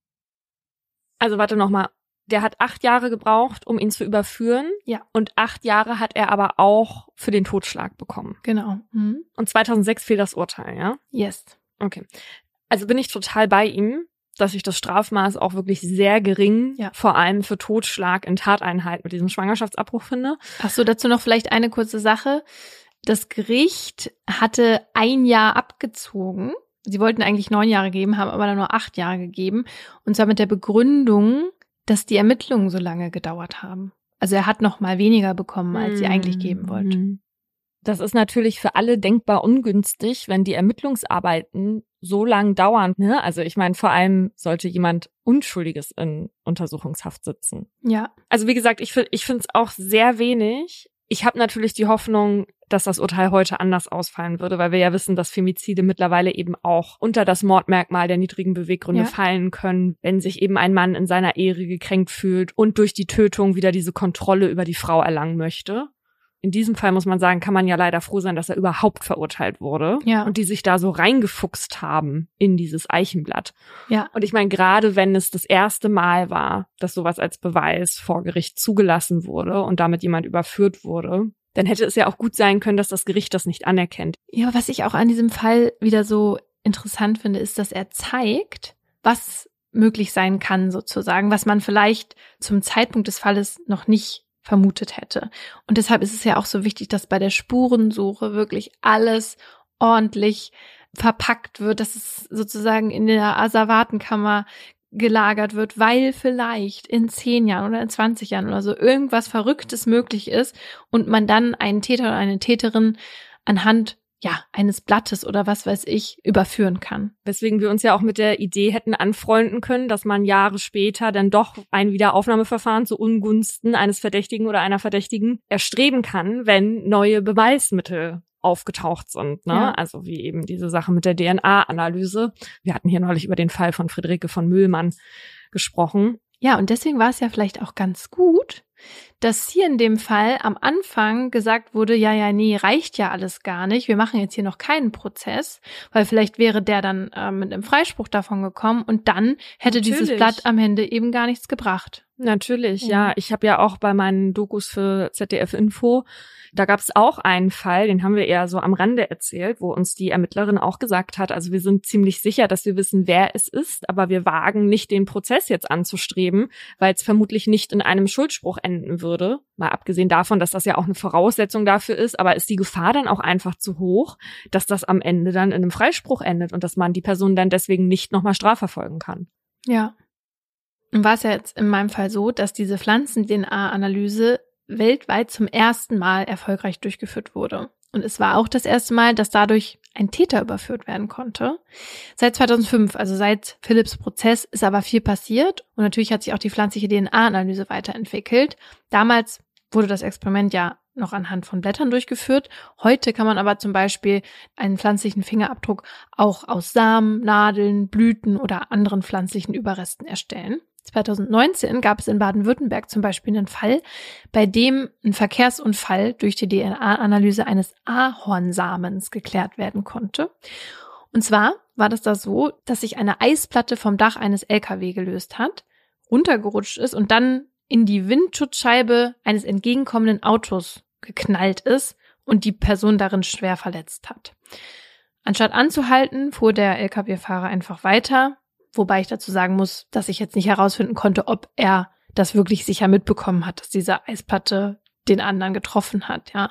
Also warte nochmal. Der hat acht Jahre gebraucht, um ihn zu überführen. Ja. Und acht Jahre hat er aber auch für den Totschlag bekommen. Genau. Mhm. Und zweitausendsechs fiel das Urteil, ja? Yes. Okay. Also bin ich total bei ihm, dass ich das Strafmaß auch wirklich sehr gering, ja. vor allem für Totschlag in Tateinheit mit diesem Schwangerschaftsabbruch finde. Ach so, dazu noch vielleicht eine kurze Sache. Das Gericht hatte ein Jahr abgezogen. Sie wollten eigentlich neun Jahre geben, haben aber dann nur acht Jahre gegeben. Und zwar mit der Begründung, dass die Ermittlungen so lange gedauert haben. Also er hat noch mal weniger bekommen, als sie eigentlich geben wollten. Das ist natürlich für alle denkbar ungünstig, wenn die Ermittlungsarbeiten so lang dauern. Ne? Also ich meine, vor allem sollte jemand Unschuldiges in Untersuchungshaft sitzen. Ja. Also wie gesagt, ich finde ich finde es auch sehr wenig. Ich habe natürlich die Hoffnung, dass das Urteil heute anders ausfallen würde, weil wir ja wissen, dass Femizide mittlerweile eben auch unter das Mordmerkmal der niedrigen Beweggründe ja. fallen können, wenn sich eben ein Mann in seiner Ehre gekränkt fühlt und durch die Tötung wieder diese Kontrolle über die Frau erlangen möchte. In diesem Fall muss man sagen, kann man ja leider froh sein, dass er überhaupt verurteilt wurde ja. und die sich da so reingefuchst haben in dieses Eichenblatt. Ja. Und ich meine, gerade wenn es das erste Mal war, dass sowas als Beweis vor Gericht zugelassen wurde und damit jemand überführt wurde, dann hätte es ja auch gut sein können, dass das Gericht das nicht anerkennt. Ja, was ich auch an diesem Fall wieder so interessant finde, ist, dass er zeigt, was möglich sein kann sozusagen, was man vielleicht zum Zeitpunkt des Falles noch nicht vermutet hätte. Und deshalb ist es ja auch so wichtig, dass bei der Spurensuche wirklich alles ordentlich verpackt wird, dass es sozusagen in der Asservatenkammer gelagert wird, weil vielleicht in zehn Jahren oder in zwanzig Jahren oder so irgendwas Verrücktes möglich ist und man dann einen Täter oder eine Täterin anhand ja eines Blattes oder was weiß ich überführen kann. Weswegen wir uns ja auch mit der Idee hätten anfreunden können, dass man Jahre später dann doch ein Wiederaufnahmeverfahren zu Ungunsten eines Verdächtigen oder einer Verdächtigen erstreben kann, wenn neue Beweismittel aufgetaucht sind, ne? Ja. Also wie eben diese Sache mit der D N A-Analyse. Wir hatten hier neulich über den Fall von Friederike von Mühlmann gesprochen. Ja, und deswegen war es ja vielleicht auch ganz gut, dass hier in dem Fall am Anfang gesagt wurde, ja, ja, nee, reicht ja alles gar nicht, wir machen jetzt hier noch keinen Prozess, weil vielleicht wäre der dann äh, mit einem Freispruch davon gekommen und dann hätte Natürlich. dieses Blatt am Ende eben gar nichts gebracht. Natürlich, Ja. ja. Ich habe ja auch bei meinen Dokus für Z D F Info, da gab es auch einen Fall, den haben wir eher so am Rande erzählt, wo uns die Ermittlerin auch gesagt hat, also wir sind ziemlich sicher, dass wir wissen, wer es ist, aber wir wagen nicht, den Prozess jetzt anzustreben, weil es vermutlich nicht in einem Schuldspruch enden würde. Mal abgesehen davon, dass das ja auch eine Voraussetzung dafür ist, aber ist die Gefahr dann auch einfach zu hoch, dass das am Ende dann in einem Freispruch endet und dass man die Person dann deswegen nicht nochmal strafverfolgen kann. Ja. Nun war es ja jetzt in meinem Fall so, dass diese Pflanzen-D N A-Analyse weltweit zum ersten Mal erfolgreich durchgeführt wurde. Und es war auch das erste Mal, dass dadurch ein Täter überführt werden konnte. Seit zweitausendfünf, also seit Philipps Prozess, ist aber viel passiert. Und natürlich hat sich auch die pflanzliche D N A-Analyse weiterentwickelt. Damals wurde das Experiment ja noch anhand von Blättern durchgeführt. Heute kann man aber zum Beispiel einen pflanzlichen Fingerabdruck auch aus Samen, Nadeln, Blüten oder anderen pflanzlichen Überresten erstellen. zweitausendneunzehn gab es in Baden-Württemberg zum Beispiel einen Fall, bei dem ein Verkehrsunfall durch die D N A-Analyse eines Ahornsamens geklärt werden konnte. Und zwar war das da so, dass sich eine Eisplatte vom Dach eines L K W gelöst hat, runtergerutscht ist und dann in die Windschutzscheibe eines entgegenkommenden Autos geknallt ist und die Person darin schwer verletzt hat. Anstatt anzuhalten, fuhr der L K W-Fahrer einfach weiter, wobei ich dazu sagen muss, dass ich jetzt nicht herausfinden konnte, ob er das wirklich sicher mitbekommen hat, dass diese Eisplatte den anderen getroffen hat, ja.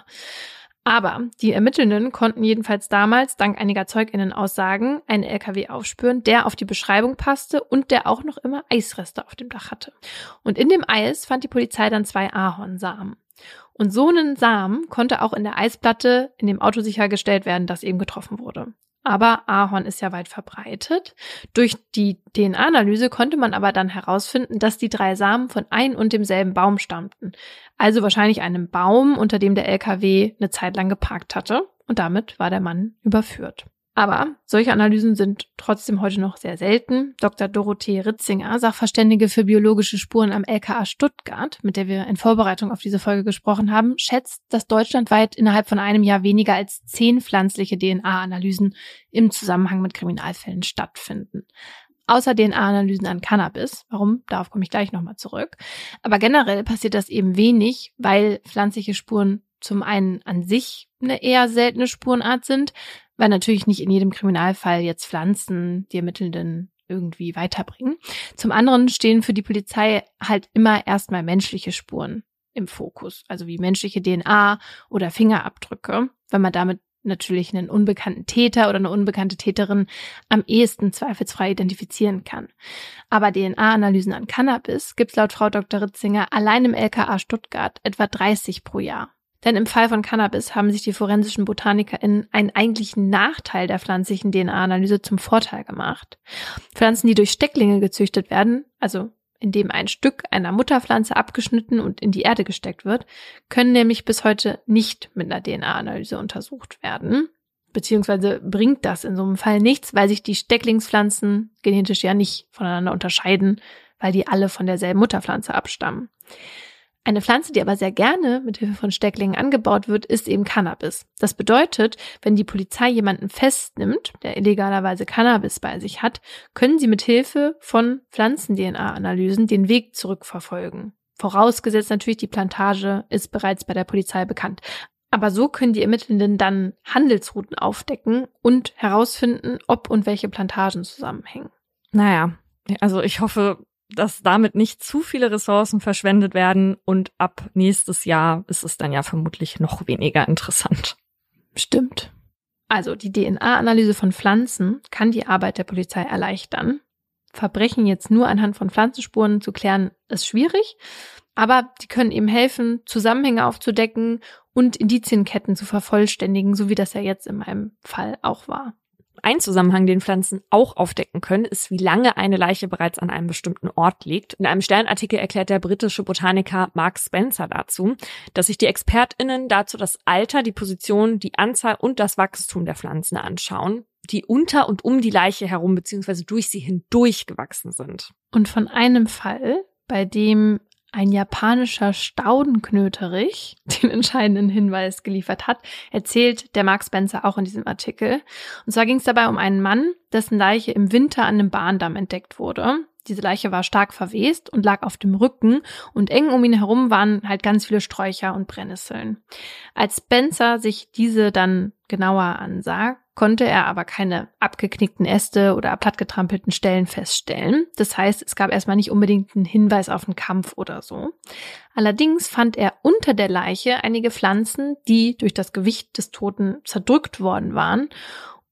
Aber die Ermittelnden konnten jedenfalls damals, dank einiger ZeugInnen-Aussagen, einen L K W aufspüren, der auf die Beschreibung passte und der auch noch immer Eisreste auf dem Dach hatte. Und in dem Eis fand die Polizei dann zwei Ahornsamen. Und so einen Samen konnte auch in der Eisplatte in dem Auto sichergestellt werden, das eben getroffen wurde. Aber Ahorn ist ja weit verbreitet. Durch die D N A-Analyse konnte man aber dann herausfinden, dass die drei Samen von ein und demselben Baum stammten. Also wahrscheinlich einem Baum, unter dem der L K W eine Zeit lang geparkt hatte. Und damit war der Mann überführt. Aber solche Analysen sind trotzdem heute noch sehr selten. Doktor Dorothee Ritzinger, Sachverständige für biologische Spuren am L K A Stuttgart, mit der wir in Vorbereitung auf diese Folge gesprochen haben, schätzt, dass deutschlandweit innerhalb von einem Jahr weniger als zehn pflanzliche D N A-Analysen im Zusammenhang mit Kriminalfällen stattfinden. Außer D N A-Analysen an Cannabis. Warum? Darauf komme ich gleich nochmal zurück. Aber generell passiert das eben wenig, weil pflanzliche Spuren zum einen an sich eine eher seltene Spurenart sind, weil natürlich nicht in jedem Kriminalfall jetzt Pflanzen die Ermittelnden irgendwie weiterbringen. Zum anderen stehen für die Polizei halt immer erstmal menschliche Spuren im Fokus, also wie menschliche D N A oder Fingerabdrücke, weil man damit natürlich einen unbekannten Täter oder eine unbekannte Täterin am ehesten zweifelsfrei identifizieren kann. Aber D N A-Analysen an Cannabis gibt es laut Frau Doktor Ritzinger allein im L K A Stuttgart etwa dreißig pro Jahr. Denn im Fall von Cannabis haben sich die forensischen BotanikerInnen einen eigentlichen Nachteil der pflanzlichen D N A-Analyse zum Vorteil gemacht. Pflanzen, die durch Stecklinge gezüchtet werden, also indem ein Stück einer Mutterpflanze abgeschnitten und in die Erde gesteckt wird, können nämlich bis heute nicht mit einer D N A-Analyse untersucht werden. Beziehungsweise bringt das in so einem Fall nichts, weil sich die Stecklingspflanzen genetisch ja nicht voneinander unterscheiden, weil die alle von derselben Mutterpflanze abstammen. Eine Pflanze, die aber sehr gerne mit Hilfe von Stecklingen angebaut wird, ist eben Cannabis. Das bedeutet, wenn die Polizei jemanden festnimmt, der illegalerweise Cannabis bei sich hat, können sie mit Hilfe von Pflanzen-D N A-Analysen den Weg zurückverfolgen. Vorausgesetzt natürlich, die Plantage ist bereits bei der Polizei bekannt. Aber so können die Ermittelnden dann Handelsrouten aufdecken und herausfinden, ob und welche Plantagen zusammenhängen. Naja, also ich hoffe, dass damit nicht zu viele Ressourcen verschwendet werden und ab nächstes Jahr ist es dann ja vermutlich noch weniger interessant. Stimmt. Also die D N A-Analyse von Pflanzen kann die Arbeit der Polizei erleichtern. Verbrechen jetzt nur anhand von Pflanzenspuren zu klären, ist schwierig, aber die können eben helfen, Zusammenhänge aufzudecken und Indizienketten zu vervollständigen, so wie das ja jetzt in meinem Fall auch war. Ein Zusammenhang, den Pflanzen auch aufdecken können, ist, wie lange eine Leiche bereits an einem bestimmten Ort liegt. In einem Sternartikel erklärt der britische Botaniker Mark Spencer dazu, dass sich die ExpertInnen dazu das Alter, die Position, die Anzahl und das Wachstum der Pflanzen anschauen, die unter und um die Leiche herum bzw. durch sie hindurch gewachsen sind. Und von einem Fall, bei dem ein japanischer Staudenknöterich den entscheidenden Hinweis geliefert hat, erzählt der Mark Spencer auch in diesem Artikel. Und zwar ging es dabei um einen Mann, dessen Leiche im Winter an einem Bahndamm entdeckt wurde. Diese Leiche war stark verwest und lag auf dem Rücken und eng um ihn herum waren halt ganz viele Sträucher und Brennnesseln. Als Spencer sich diese dann genauer ansah, konnte er aber keine abgeknickten Äste oder plattgetrampelten Stellen feststellen. Das heißt, es gab erstmal nicht unbedingt einen Hinweis auf einen Kampf oder so. Allerdings fand er unter der Leiche einige Pflanzen, die durch das Gewicht des Toten zerdrückt worden waren.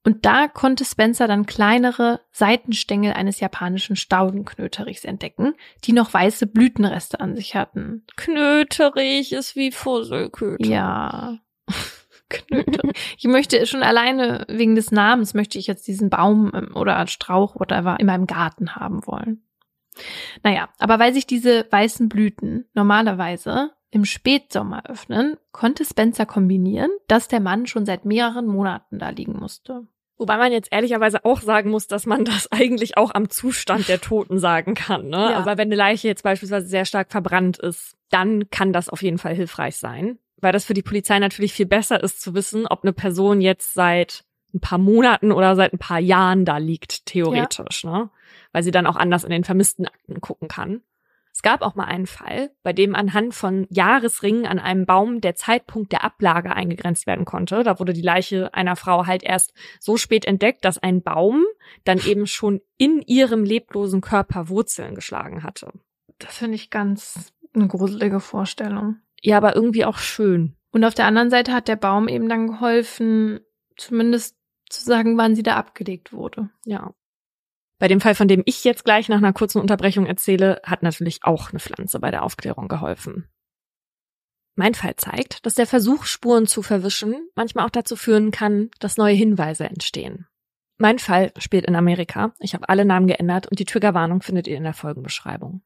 Und da konnte Spencer dann kleinere Seitenstängel eines japanischen Staudenknöterichs entdecken, die noch weiße Blütenreste an sich hatten. Knöterich ist wie Fusselköter. Ja, Knöterich. Ich möchte schon alleine wegen des Namens, möchte ich jetzt diesen Baum oder Strauch, whatever, in meinem Garten haben wollen. Naja, aber weil sich diese weißen Blüten normalerweise im Spätsommer öffnen, konnte Spencer kombinieren, dass der Mann schon seit mehreren Monaten da liegen musste. Wobei man jetzt ehrlicherweise auch sagen muss, dass man das eigentlich auch am Zustand der Toten sagen kann, ne? Ja. Aber wenn eine Leiche jetzt beispielsweise sehr stark verbrannt ist, dann kann das auf jeden Fall hilfreich sein. Weil das für die Polizei natürlich viel besser ist zu wissen, ob eine Person jetzt seit ein paar Monaten oder seit ein paar Jahren da liegt, theoretisch, ja. ne? Weil sie dann auch anders in den vermissten Akten gucken kann. Es gab auch mal einen Fall, bei dem anhand von Jahresringen an einem Baum der Zeitpunkt der Ablage eingegrenzt werden konnte. Da wurde die Leiche einer Frau halt erst so spät entdeckt, dass ein Baum dann eben schon in ihrem leblosen Körper Wurzeln geschlagen hatte. Das finde ich ganz eine gruselige Vorstellung. Ja, aber irgendwie auch schön. Und auf der anderen Seite hat der Baum eben dann geholfen, zumindest zu sagen, wann sie da abgelegt wurde. Ja. Bei dem Fall, von dem ich jetzt gleich nach einer kurzen Unterbrechung erzähle, hat natürlich auch eine Pflanze bei der Aufklärung geholfen. Mein Fall zeigt, dass der Versuch, Spuren zu verwischen, manchmal auch dazu führen kann, dass neue Hinweise entstehen. Mein Fall spielt in Amerika. Ich habe alle Namen geändert und die Triggerwarnung findet ihr in der Folgenbeschreibung.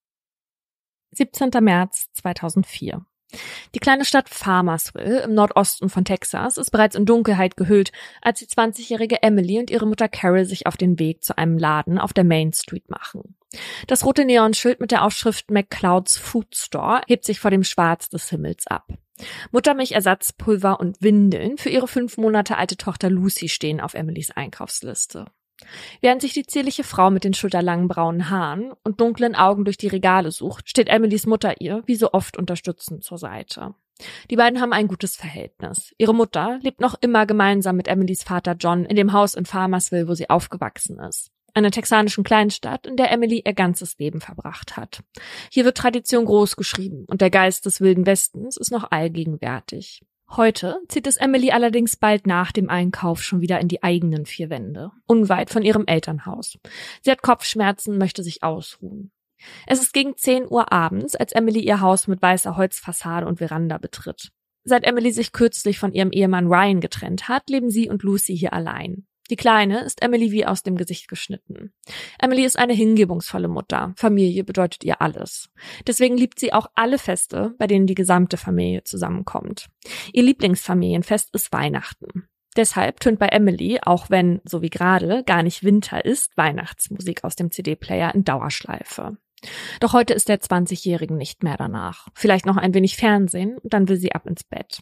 siebzehnter März zweitausendvier. Die kleine Stadt Farmersville im Nordosten von Texas ist bereits in Dunkelheit gehüllt, als die zwanzigjährige Emily und ihre Mutter Carol sich auf den Weg zu einem Laden auf der Main Street machen. Das rote Neonschild mit der Aufschrift McCloud's Food Store hebt sich vor dem Schwarz des Himmels ab. Muttermilchersatzpulver und Windeln für ihre fünf Monate alte Tochter Lucy stehen auf Emilys Einkaufsliste. Während sich die zierliche Frau mit den schulterlangen braunen Haaren und dunklen Augen durch die Regale sucht, steht Emilys Mutter ihr, wie so oft, unterstützend zur Seite. Die beiden haben ein gutes Verhältnis. Ihre Mutter lebt noch immer gemeinsam mit Emilys Vater John in dem Haus in Farmersville, wo sie aufgewachsen ist. Einer texanischen Kleinstadt, in der Emily ihr ganzes Leben verbracht hat. Hier wird Tradition groß geschrieben und der Geist des Wilden Westens ist noch allgegenwärtig. Heute zieht es Emily allerdings bald nach dem Einkauf schon wieder in die eigenen vier Wände, unweit von ihrem Elternhaus. Sie hat Kopfschmerzen und möchte sich ausruhen. Es ist gegen zehn Uhr abends, als Emily ihr Haus mit weißer Holzfassade und Veranda betritt. Seit Emily sich kürzlich von ihrem Ehemann Ryan getrennt hat, leben sie und Lucy hier allein. Die Kleine ist Emily wie aus dem Gesicht geschnitten. Emily ist eine hingebungsvolle Mutter. Familie bedeutet ihr alles. Deswegen liebt sie auch alle Feste, bei denen die gesamte Familie zusammenkommt. Ihr Lieblingsfamilienfest ist Weihnachten. Deshalb tönt bei Emily, auch wenn, so wie gerade, gar nicht Winter ist, Weihnachtsmusik aus dem C D-Player in Dauerschleife. Doch heute ist der zwanzigjährigen nicht mehr danach. Vielleicht noch ein wenig Fernsehen und dann will sie ab ins Bett.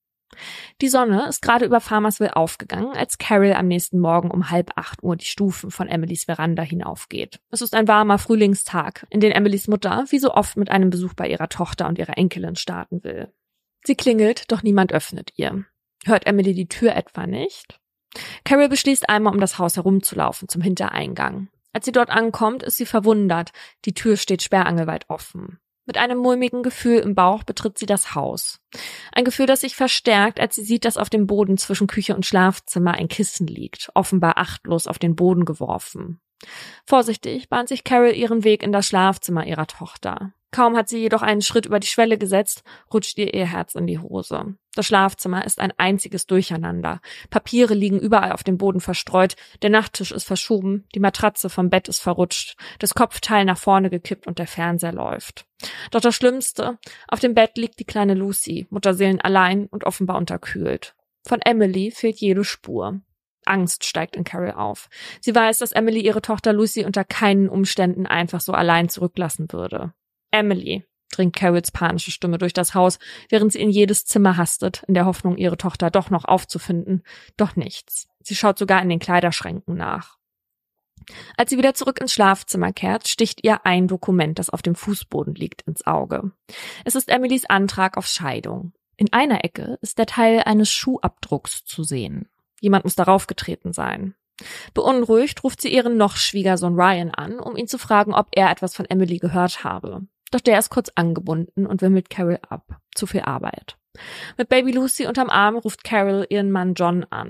Die Sonne ist gerade über Farmersville aufgegangen, als Carol am nächsten Morgen um halb acht Uhr die Stufen von Emilys Veranda hinaufgeht. Es ist ein warmer Frühlingstag, in den Emilys Mutter wie so oft mit einem Besuch bei ihrer Tochter und ihrer Enkelin starten will. Sie klingelt, doch niemand öffnet ihr. Hört Emily die Tür etwa nicht? Carol beschließt einmal, um das Haus herumzulaufen zum Hintereingang. Als sie dort ankommt, ist sie verwundert. Die Tür steht sperrangelweit offen. Mit einem mulmigen Gefühl im Bauch betritt sie das Haus. Ein Gefühl, das sich verstärkt, als sie sieht, dass auf dem Boden zwischen Küche und Schlafzimmer ein Kissen liegt, offenbar achtlos auf den Boden geworfen. Vorsichtig bahnt sich Carol ihren Weg in das Schlafzimmer ihrer Tochter. Kaum hat sie jedoch einen Schritt über die Schwelle gesetzt, rutscht ihr ihr Herz in die Hose. Das Schlafzimmer ist ein einziges Durcheinander. Papiere liegen überall auf dem Boden verstreut, der Nachttisch ist verschoben, die Matratze vom Bett ist verrutscht, das Kopfteil nach vorne gekippt und der Fernseher läuft. Doch das Schlimmste, auf dem Bett liegt die kleine Lucy, mutterseelenallein und offenbar unterkühlt. Von Emily fehlt jede Spur. Angst steigt in Carol auf. Sie weiß, dass Emily ihre Tochter Lucy unter keinen Umständen einfach so allein zurücklassen würde. Emily, dringt Carols panische Stimme durch das Haus, während sie in jedes Zimmer hastet, in der Hoffnung, ihre Tochter doch noch aufzufinden. Doch nichts. Sie schaut sogar in den Kleiderschränken nach. Als sie wieder zurück ins Schlafzimmer kehrt, sticht ihr ein Dokument, das auf dem Fußboden liegt, ins Auge. Es ist Emilys Antrag auf Scheidung. In einer Ecke ist der Teil eines Schuhabdrucks zu sehen. Jemand muss darauf getreten sein. Beunruhigt ruft sie ihren noch Schwiegersohn Ryan an, um ihn zu fragen, ob er etwas von Emily gehört habe. Doch der ist kurz angebunden und wimmelt Carol ab. Zu viel Arbeit. Mit Baby Lucy unterm Arm ruft Carol ihren Mann John an.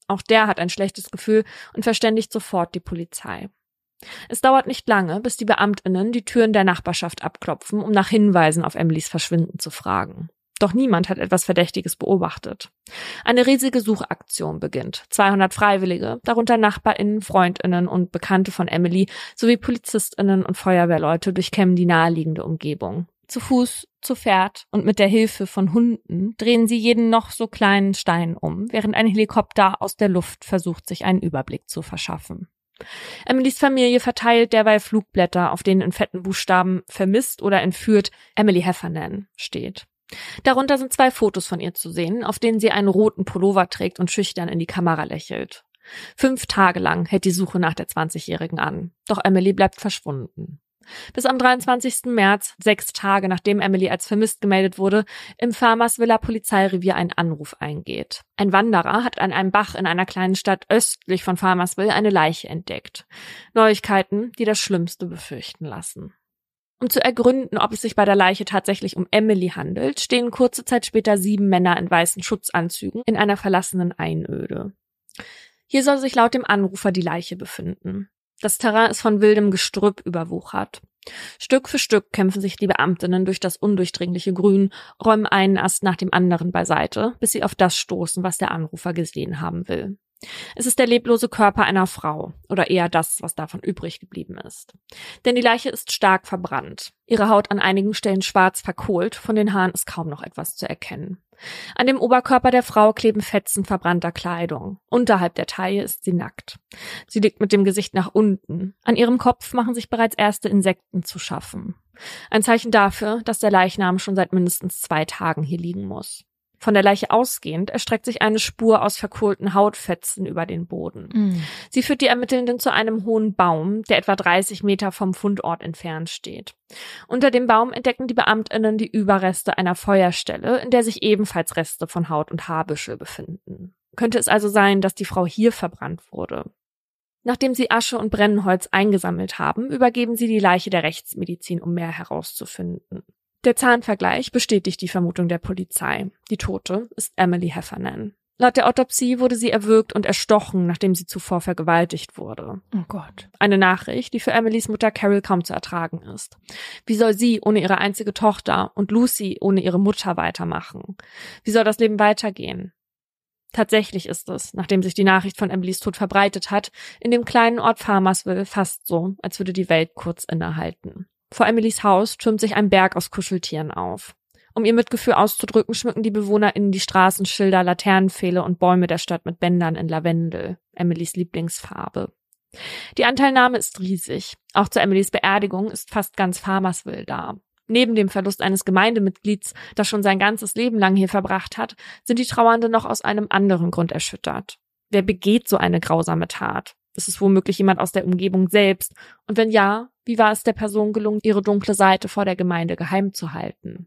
Auch der hat ein schlechtes Gefühl und verständigt sofort die Polizei. Es dauert nicht lange, bis die BeamtInnen die Türen der Nachbarschaft abklopfen, um nach Hinweisen auf Emilys Verschwinden zu fragen. Doch niemand hat etwas Verdächtiges beobachtet. Eine riesige Suchaktion beginnt. zweihundert Freiwillige, darunter NachbarInnen, FreundInnen und Bekannte von Emily sowie PolizistInnen und Feuerwehrleute durchkämmen die naheliegende Umgebung. Zu Fuß, zu Pferd und mit der Hilfe von Hunden drehen sie jeden noch so kleinen Stein um, während ein Helikopter aus der Luft versucht, sich einen Überblick zu verschaffen. Emilys Familie verteilt derweil Flugblätter, auf denen in fetten Buchstaben vermisst oder entführt Emily Heffernan steht. Darunter sind zwei Fotos von ihr zu sehen, auf denen sie einen roten Pullover trägt und schüchtern in die Kamera lächelt. Fünf Tage lang hält die Suche nach der zwanzigjährigen an. Doch Emily bleibt verschwunden. Bis am dreiundzwanzigsten März, sechs Tage nachdem Emily als vermisst gemeldet wurde, im Farmersviller Polizeirevier ein Anruf eingeht. Ein Wanderer hat an einem Bach in einer kleinen Stadt östlich von Farmersville eine Leiche entdeckt. Neuigkeiten, die das Schlimmste befürchten lassen. Um zu ergründen, ob es sich bei der Leiche tatsächlich um Emily handelt, stehen kurze Zeit später sieben Männer in weißen Schutzanzügen in einer verlassenen Einöde. Hier soll sich laut dem Anrufer die Leiche befinden. Das Terrain ist von wildem Gestrüpp überwuchert. Stück für Stück kämpfen sich die Beamtinnen durch das undurchdringliche Grün, räumen einen Ast nach dem anderen beiseite, bis sie auf das stoßen, was der Anrufer gesehen haben will. Es ist der leblose Körper einer Frau, oder eher das, was davon übrig geblieben ist. Denn die Leiche ist stark verbrannt, ihre Haut an einigen Stellen schwarz verkohlt, von den Haaren ist kaum noch etwas zu erkennen. An dem Oberkörper der Frau kleben Fetzen verbrannter Kleidung. Unterhalb der Taille ist sie nackt. Sie liegt mit dem Gesicht nach unten. An ihrem Kopf machen sich bereits erste Insekten zu schaffen. Ein Zeichen dafür, dass der Leichnam schon seit mindestens zwei Tagen hier liegen muss. Von der Leiche ausgehend erstreckt sich eine Spur aus verkohlten Hautfetzen über den Boden. Mm. Sie führt die Ermittelnden zu einem hohen Baum, der etwa dreißig Meter vom Fundort entfernt steht. Unter dem Baum entdecken die BeamtInnen die Überreste einer Feuerstelle, in der sich ebenfalls Reste von Haut und Haarbüschel befinden. Könnte es also sein, dass die Frau hier verbrannt wurde? Nachdem sie Asche und Brennholz eingesammelt haben, übergeben sie die Leiche der Rechtsmedizin, um mehr herauszufinden. Der Zahnvergleich bestätigt die Vermutung der Polizei. Die Tote ist Emily Heffernan. Laut der Autopsie wurde sie erwürgt und erstochen, nachdem sie zuvor vergewaltigt wurde. Oh Gott. Eine Nachricht, die für Emilys Mutter Carol kaum zu ertragen ist. Wie soll sie ohne ihre einzige Tochter und Lucy ohne ihre Mutter weitermachen? Wie soll das Leben weitergehen? Tatsächlich ist es, nachdem sich die Nachricht von Emilys Tod verbreitet hat, in dem kleinen Ort Farmersville fast so, als würde die Welt kurz innehalten. Vor Emilys Haus türmt sich ein Berg aus Kuscheltieren auf. Um ihr Mitgefühl auszudrücken, schmücken die BewohnerInnen die Straßenschilder, Laternenpfähle und Bäume der Stadt mit Bändern in Lavendel, Emilys Lieblingsfarbe. Die Anteilnahme ist riesig. Auch zu Emilys Beerdigung ist fast ganz Farmersville da. Neben dem Verlust eines Gemeindemitglieds, das schon sein ganzes Leben lang hier verbracht hat, sind die Trauernden noch aus einem anderen Grund erschüttert. Wer begeht so eine grausame Tat? Ist es womöglich jemand aus der Umgebung selbst? Und wenn ja, wie war es der Person gelungen, ihre dunkle Seite vor der Gemeinde geheim zu halten?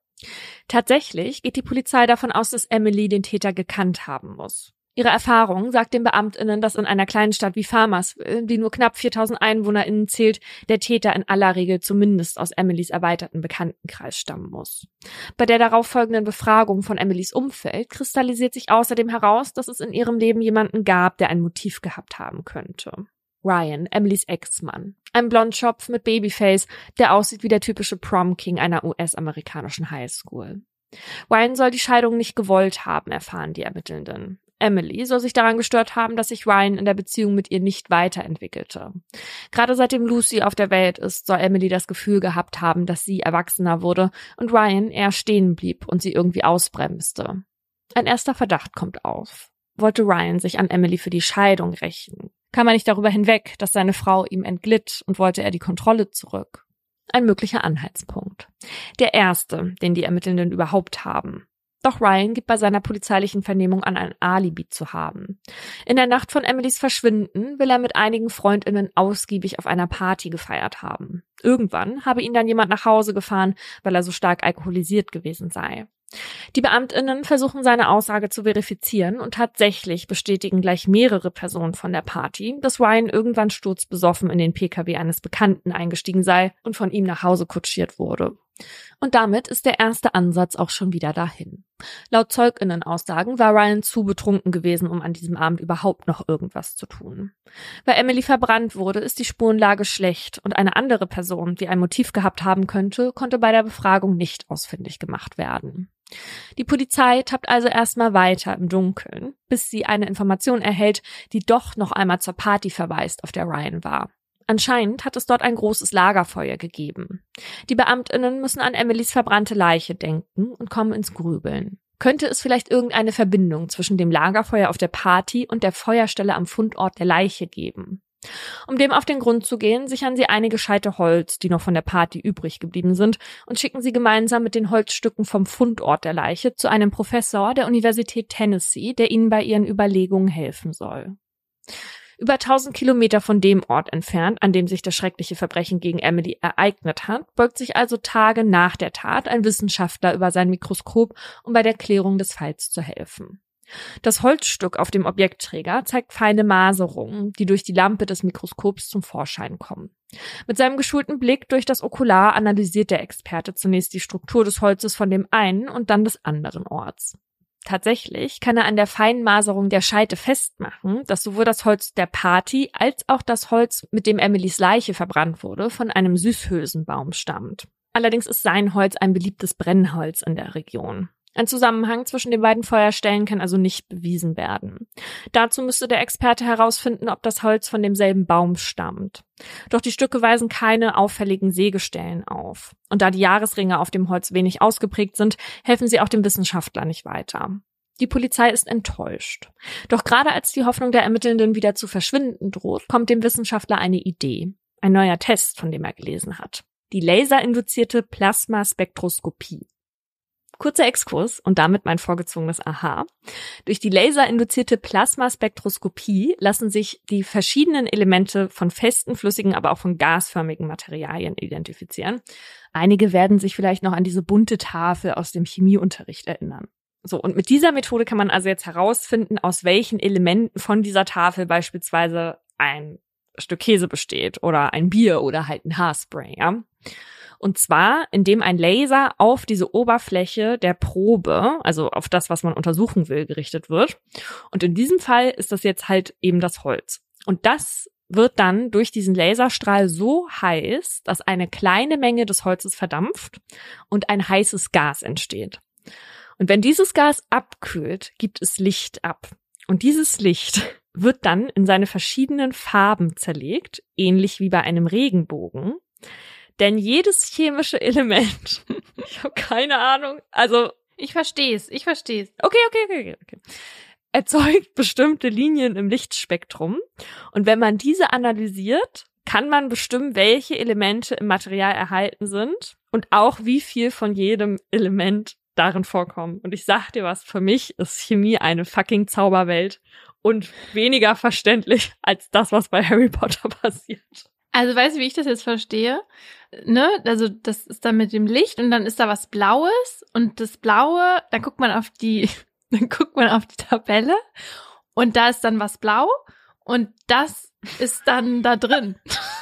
Tatsächlich geht die Polizei davon aus, dass Emily den Täter gekannt haben muss. Ihre Erfahrung sagt den BeamtInnen, dass in einer kleinen Stadt wie Farmersville, die nur knapp viertausend EinwohnerInnen zählt, der Täter in aller Regel zumindest aus Emilys erweiterten Bekanntenkreis stammen muss. Bei der darauffolgenden Befragung von Emilys Umfeld kristallisiert sich außerdem heraus, dass es in ihrem Leben jemanden gab, der ein Motiv gehabt haben könnte. Ryan, Emilys Ex-Mann. Ein Blondschopf mit Babyface, der aussieht wie der typische Prom-King einer U S-amerikanischen Highschool. Ryan soll die Scheidung nicht gewollt haben, erfahren die Ermittelnden. Emily soll sich daran gestört haben, dass sich Ryan in der Beziehung mit ihr nicht weiterentwickelte. Gerade seitdem Lucy auf der Welt ist, soll Emily das Gefühl gehabt haben, dass sie erwachsener wurde und Ryan eher stehen blieb und sie irgendwie ausbremste. Ein erster Verdacht kommt auf. Wollte Ryan sich an Emily für die Scheidung rächen? Kam er nicht darüber hinweg, dass seine Frau ihm entglitt und wollte er die Kontrolle zurück? Ein möglicher Anhaltspunkt. Der erste, den die Ermittelnden überhaupt haben. Doch Ryan gibt bei seiner polizeilichen Vernehmung an, ein Alibi zu haben. In der Nacht von Emilys Verschwinden will er mit einigen FreundInnen ausgiebig auf einer Party gefeiert haben. Irgendwann habe ihn dann jemand nach Hause gefahren, weil er so stark alkoholisiert gewesen sei. Die BeamtInnen versuchen seine Aussage zu verifizieren und tatsächlich bestätigen gleich mehrere Personen von der Party, dass Ryan irgendwann sturzbesoffen in den P K W eines Bekannten eingestiegen sei und von ihm nach Hause kutschiert wurde. Und damit ist der erste Ansatz auch schon wieder dahin. Laut ZeugInnen-Aussagen war Ryan zu betrunken gewesen, um an diesem Abend überhaupt noch irgendwas zu tun. Weil Emily verbrannt wurde, ist die Spurenlage schlecht und eine andere Person, die ein Motiv gehabt haben könnte, konnte bei der Befragung nicht ausfindig gemacht werden. Die Polizei tappt also erstmal weiter im Dunkeln, bis sie eine Information erhält, die doch noch einmal zur Party verweist, auf der Ryan war. Anscheinend hat es dort ein großes Lagerfeuer gegeben. Die BeamtInnen müssen an Emilys verbrannte Leiche denken und kommen ins Grübeln. Könnte es vielleicht irgendeine Verbindung zwischen dem Lagerfeuer auf der Party und der Feuerstelle am Fundort der Leiche geben? Um dem auf den Grund zu gehen, sichern sie einige Scheite Holz, die noch von der Party übrig geblieben sind, und schicken sie gemeinsam mit den Holzstücken vom Fundort der Leiche zu einem Professor der Universität Tennessee, der ihnen bei ihren Überlegungen helfen soll. Über tausend Kilometer von dem Ort entfernt, an dem sich das schreckliche Verbrechen gegen Emily ereignet hat, beugt sich also Tage nach der Tat ein Wissenschaftler über sein Mikroskop, um bei der Klärung des Falls zu helfen. Das Holzstück auf dem Objektträger zeigt feine Maserungen, die durch die Lampe des Mikroskops zum Vorschein kommen. Mit seinem geschulten Blick durch das Okular analysiert der Experte zunächst die Struktur des Holzes von dem einen und dann des anderen Orts. Tatsächlich kann er an der feinen Maserung der Scheite festmachen, dass sowohl das Holz der Party als auch das Holz, mit dem Emilys Leiche verbrannt wurde, von einem Süßhülsenbaum stammt. Allerdings ist sein Holz ein beliebtes Brennholz in der Region. Ein Zusammenhang zwischen den beiden Feuerstellen kann also nicht bewiesen werden. Dazu müsste der Experte herausfinden, ob das Holz von demselben Baum stammt. Doch die Stücke weisen keine auffälligen Sägestellen auf. Und da die Jahresringe auf dem Holz wenig ausgeprägt sind, helfen sie auch dem Wissenschaftler nicht weiter. Die Polizei ist enttäuscht. Doch gerade als die Hoffnung der Ermittelnden wieder zu verschwinden droht, kommt dem Wissenschaftler eine Idee. Ein neuer Test, von dem er gelesen hat. Die laserinduzierte Plasmaspektroskopie. Kurzer Exkurs und damit mein vorgezogenes Aha. Durch die laserinduzierte Plasmaspektroskopie lassen sich die verschiedenen Elemente von festen, flüssigen, aber auch von gasförmigen Materialien identifizieren. Einige werden sich vielleicht noch an diese bunte Tafel aus dem Chemieunterricht erinnern. So, und mit dieser Methode kann man also jetzt herausfinden, aus welchen Elementen von dieser Tafel beispielsweise ein Stück Käse besteht oder ein Bier oder halt ein Haarspray, ja. Und zwar, indem ein Laser auf diese Oberfläche der Probe, also auf das, was man untersuchen will, gerichtet wird. Und in diesem Fall ist das jetzt halt eben das Holz. Und das wird dann durch diesen Laserstrahl so heiß, dass eine kleine Menge des Holzes verdampft und ein heißes Gas entsteht. Und wenn dieses Gas abkühlt, gibt es Licht ab. Und dieses Licht wird dann in seine verschiedenen Farben zerlegt, ähnlich wie bei einem Regenbogen. Denn jedes chemische Element, ich habe keine Ahnung, also ich verstehe es, ich verstehe es. Okay, okay, okay, okay. Erzeugt bestimmte Linien im Lichtspektrum. Und wenn man diese analysiert, kann man bestimmen, welche Elemente im Material erhalten sind und auch wie viel von jedem Element darin vorkommen. Und ich sag dir was, für mich ist Chemie eine fucking Zauberwelt und weniger verständlich als das, was bei Harry Potter passiert. Also weißt du, wie ich das jetzt verstehe? Ne, also das ist dann mit dem Licht und dann ist da was Blaues und das Blaue, dann guckt man auf die, dann guckt man auf die Tabelle und da ist dann was blau und das ist dann da drin.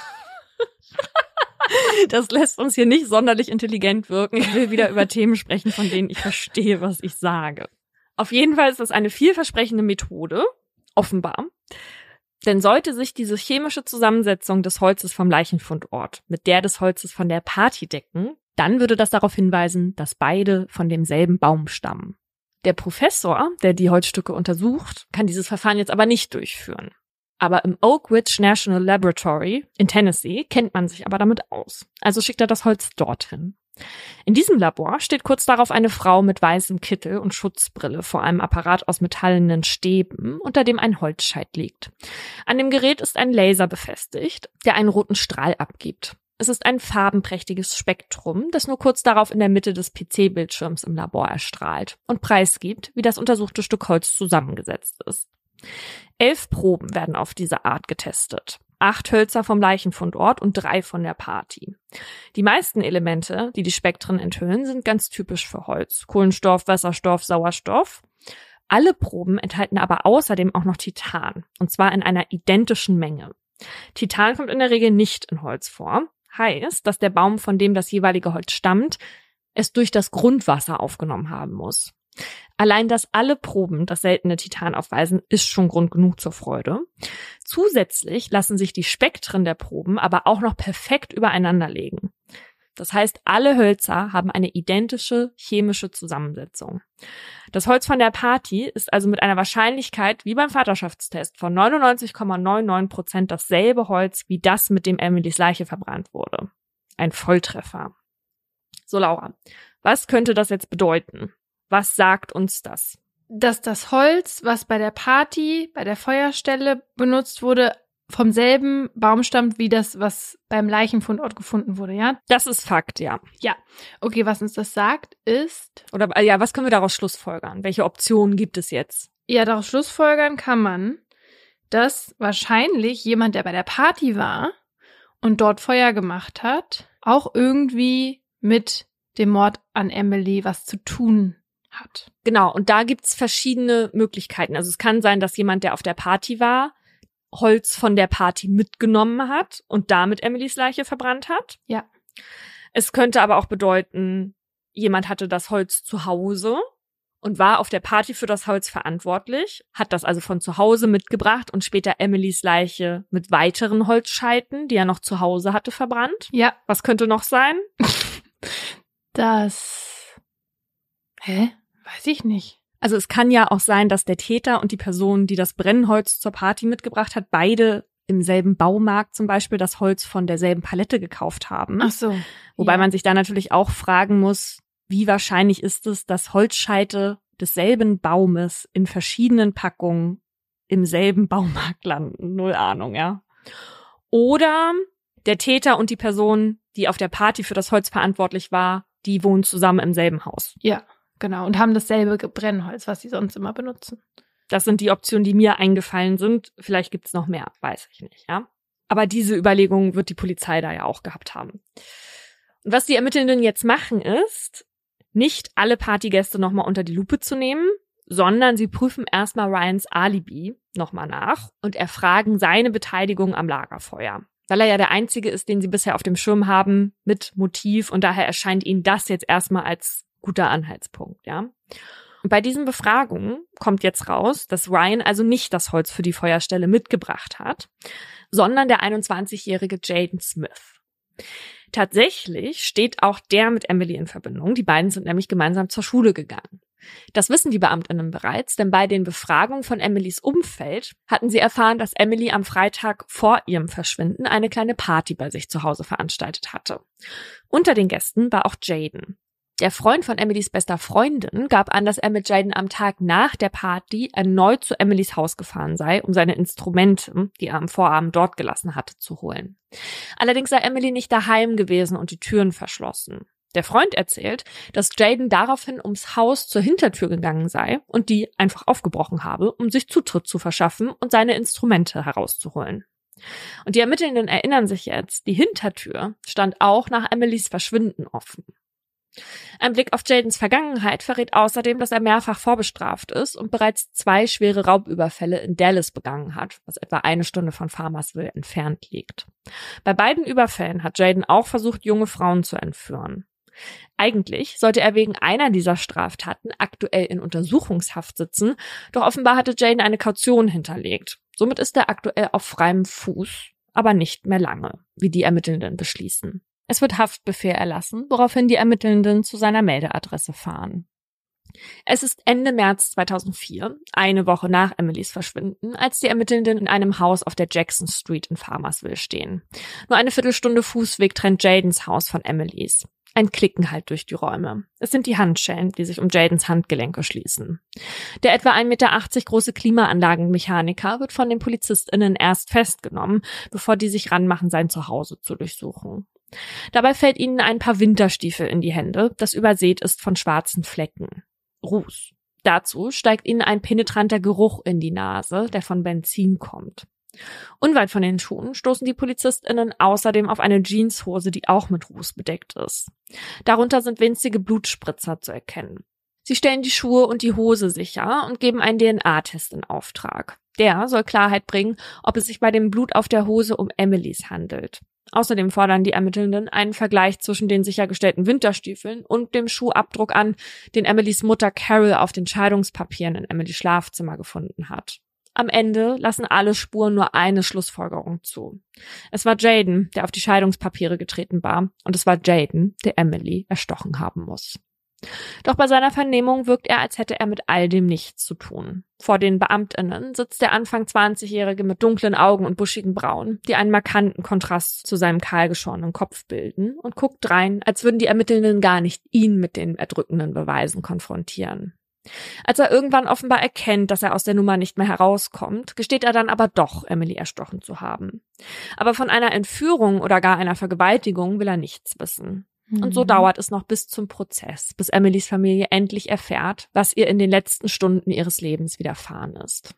Das lässt uns hier nicht sonderlich intelligent wirken. Ich will wieder über Themen sprechen, von denen ich verstehe, was ich sage. Auf jeden Fall ist das eine vielversprechende Methode, offenbar. Denn sollte sich diese chemische Zusammensetzung des Holzes vom Leichenfundort mit der des Holzes von der Party decken, dann würde das darauf hinweisen, dass beide von demselben Baum stammen. Der Professor, der die Holzstücke untersucht, kann dieses Verfahren jetzt aber nicht durchführen. Aber im Oak Ridge National Laboratory in Tennessee kennt man sich aber damit aus. Also schickt er das Holz dorthin. In diesem Labor steht kurz darauf eine Frau mit weißem Kittel und Schutzbrille vor einem Apparat aus metallenen Stäben, unter dem ein Holzscheit liegt. An dem Gerät ist ein Laser befestigt, der einen roten Strahl abgibt. Es ist ein farbenprächtiges Spektrum, das nur kurz darauf in der Mitte des P C-Bildschirms im Labor erstrahlt und preisgibt, wie das untersuchte Stück Holz zusammengesetzt ist. Elf Proben werden auf diese Art getestet. Acht Hölzer vom Leichenfundort und drei von der Party. Die meisten Elemente, die die Spektren enthüllen, sind ganz typisch für Holz. Kohlenstoff, Wasserstoff, Sauerstoff. Alle Proben enthalten aber außerdem auch noch Titan, und zwar in einer identischen Menge. Titan kommt in der Regel nicht in Holz vor, Heißt, dass der Baum, von dem das jeweilige Holz stammt, es durch das Grundwasser aufgenommen haben muss. Allein, dass alle Proben das seltene Titan aufweisen, ist schon Grund genug zur Freude. Zusätzlich lassen sich die Spektren der Proben aber auch noch perfekt übereinander legen. Das heißt, alle Hölzer haben eine identische chemische Zusammensetzung. Das Holz von der Party ist also mit einer Wahrscheinlichkeit wie beim Vaterschaftstest von neunundneunzig Komma neunundneunzig Prozent dasselbe Holz wie das, mit dem Emilys Leiche verbrannt wurde. Ein Volltreffer. So, Laura, was könnte das jetzt bedeuten? Was sagt uns das? Dass das Holz, was bei der Party, bei der Feuerstelle benutzt wurde, vom selben Baum stammt wie das, was beim Leichenfundort gefunden wurde, ja? Das ist Fakt, ja. Ja. Okay, was uns das sagt, ist... Oder ja, was können wir daraus schlussfolgern? Welche Optionen gibt es jetzt? Ja, daraus schlussfolgern kann man, dass wahrscheinlich jemand, der bei der Party war und dort Feuer gemacht hat, auch irgendwie mit dem Mord an Emily was zu tun hat. Genau, und da gibt's verschiedene Möglichkeiten. Also es kann sein, dass jemand, der auf der Party war, Holz von der Party mitgenommen hat und damit Emilys Leiche verbrannt hat. Ja. Es könnte aber auch bedeuten, jemand hatte das Holz zu Hause und war auf der Party für das Holz verantwortlich, hat das also von zu Hause mitgebracht und später Emilys Leiche mit weiteren Holzscheiten, die er noch zu Hause hatte, verbrannt. Ja. Was könnte noch sein? Das... Hä? Weiß ich nicht. Also es kann ja auch sein, dass der Täter und die Person, die das Brennholz zur Party mitgebracht hat, beide im selben Baumarkt zum Beispiel das Holz von derselben Palette gekauft haben. Ach so. Wobei ja. man sich da natürlich auch fragen muss, wie wahrscheinlich ist es, dass Holzscheite desselben Baumes in verschiedenen Packungen im selben Baumarkt landen? Null Ahnung, ja. Oder der Täter und die Person, die auf der Party für das Holz verantwortlich war, die wohnen zusammen im selben Haus. Ja. Genau, und haben dasselbe Brennholz, was sie sonst immer benutzen. Das sind die Optionen, die mir eingefallen sind. Vielleicht gibt's noch mehr, weiß ich nicht, ja. Aber diese Überlegung wird die Polizei da ja auch gehabt haben. Und was die Ermittelnden jetzt machen, ist, nicht alle Partygäste nochmal unter die Lupe zu nehmen, sondern sie prüfen erstmal Ryans Alibi nochmal nach und erfragen seine Beteiligung am Lagerfeuer. Weil er ja der Einzige ist, den sie bisher auf dem Schirm haben, mit Motiv, und daher erscheint ihnen das jetzt erstmal als guter Anhaltspunkt, ja. Und bei diesen Befragungen kommt jetzt raus, dass Ryan also nicht das Holz für die Feuerstelle mitgebracht hat, sondern der einundzwanzigjährige Jaden Smith. Tatsächlich steht auch der mit Emily in Verbindung. Die beiden sind nämlich gemeinsam zur Schule gegangen. Das wissen die BeamtInnen bereits, denn bei den Befragungen von Emilys Umfeld hatten sie erfahren, dass Emily am Freitag vor ihrem Verschwinden eine kleine Party bei sich zu Hause veranstaltet hatte. Unter den Gästen war auch Jaden. Der Freund von Emilys bester Freundin gab an, dass er mit Jaden am Tag nach der Party erneut zu Emilys Haus gefahren sei, um seine Instrumente, die er am Vorabend dort gelassen hatte, zu holen. Allerdings sei Emily nicht daheim gewesen und die Türen verschlossen. Der Freund erzählt, dass Jaden daraufhin ums Haus zur Hintertür gegangen sei und die einfach aufgebrochen habe, um sich Zutritt zu verschaffen und seine Instrumente herauszuholen. Und die Ermittelnden erinnern sich jetzt, die Hintertür stand auch nach Emilys Verschwinden offen. Ein Blick auf Jadens Vergangenheit verrät außerdem, dass er mehrfach vorbestraft ist und bereits zwei schwere Raubüberfälle in Dallas begangen hat, was etwa eine Stunde von Farmersville entfernt liegt. Bei beiden Überfällen hat Jaden auch versucht, junge Frauen zu entführen. Eigentlich sollte er wegen einer dieser Straftaten aktuell in Untersuchungshaft sitzen, doch offenbar hatte Jaden eine Kaution hinterlegt. Somit ist er aktuell auf freiem Fuß, aber nicht mehr lange, wie die Ermittelnden beschließen. Es wird Haftbefehl erlassen, woraufhin die Ermittelnden zu seiner Meldeadresse fahren. Es ist Ende März zweitausendvier, eine Woche nach Emilys Verschwinden, als die Ermittelnden in einem Haus auf der Jackson Street in Farmersville stehen. Nur eine Viertelstunde Fußweg trennt Jadens Haus von Emilys. Ein Klicken hallt durch die Räume. Es sind die Handschellen, die sich um Jadens Handgelenke schließen. Der etwa ein Meter achtzig große Klimaanlagenmechaniker wird von den PolizistInnen erst festgenommen, bevor die sich ranmachen, sein Zuhause zu durchsuchen. Dabei fällt ihnen ein paar Winterstiefel in die Hände, das übersät ist von schwarzen Flecken. Ruß. Dazu steigt ihnen ein penetranter Geruch in die Nase, der von Benzin kommt. Unweit von den Schuhen stoßen die PolizistInnen außerdem auf eine Jeanshose, die auch mit Ruß bedeckt ist. Darunter sind winzige Blutspritzer zu erkennen. Sie stellen die Schuhe und die Hose sicher und geben einen D N A-Test in Auftrag. Der soll Klarheit bringen, ob es sich bei dem Blut auf der Hose um Emilys handelt. Außerdem fordern die Ermittelnden einen Vergleich zwischen den sichergestellten Winterstiefeln und dem Schuhabdruck an, den Emilys Mutter Carol auf den Scheidungspapieren in Emilys Schlafzimmer gefunden hat. Am Ende lassen alle Spuren nur eine Schlussfolgerung zu. Es war Jayden, der auf die Scheidungspapiere getreten war, und es war Jayden, der Emily erstochen haben muss. Doch bei seiner Vernehmung wirkt er, als hätte er mit all dem nichts zu tun. Vor den BeamtInnen sitzt der Anfang zwanzigjährige mit dunklen Augen und buschigen Brauen, die einen markanten Kontrast zu seinem kahlgeschorenen Kopf bilden, und guckt rein, als würden die Ermittelnden gar nicht ihn mit den erdrückenden Beweisen konfrontieren. Als er irgendwann offenbar erkennt, dass er aus der Nummer nicht mehr herauskommt, gesteht er dann aber doch, Emily erstochen zu haben. Aber von einer Entführung oder gar einer Vergewaltigung will er nichts wissen. Und so dauert es noch bis zum Prozess, bis Emilys Familie endlich erfährt, was ihr in den letzten Stunden ihres Lebens widerfahren ist.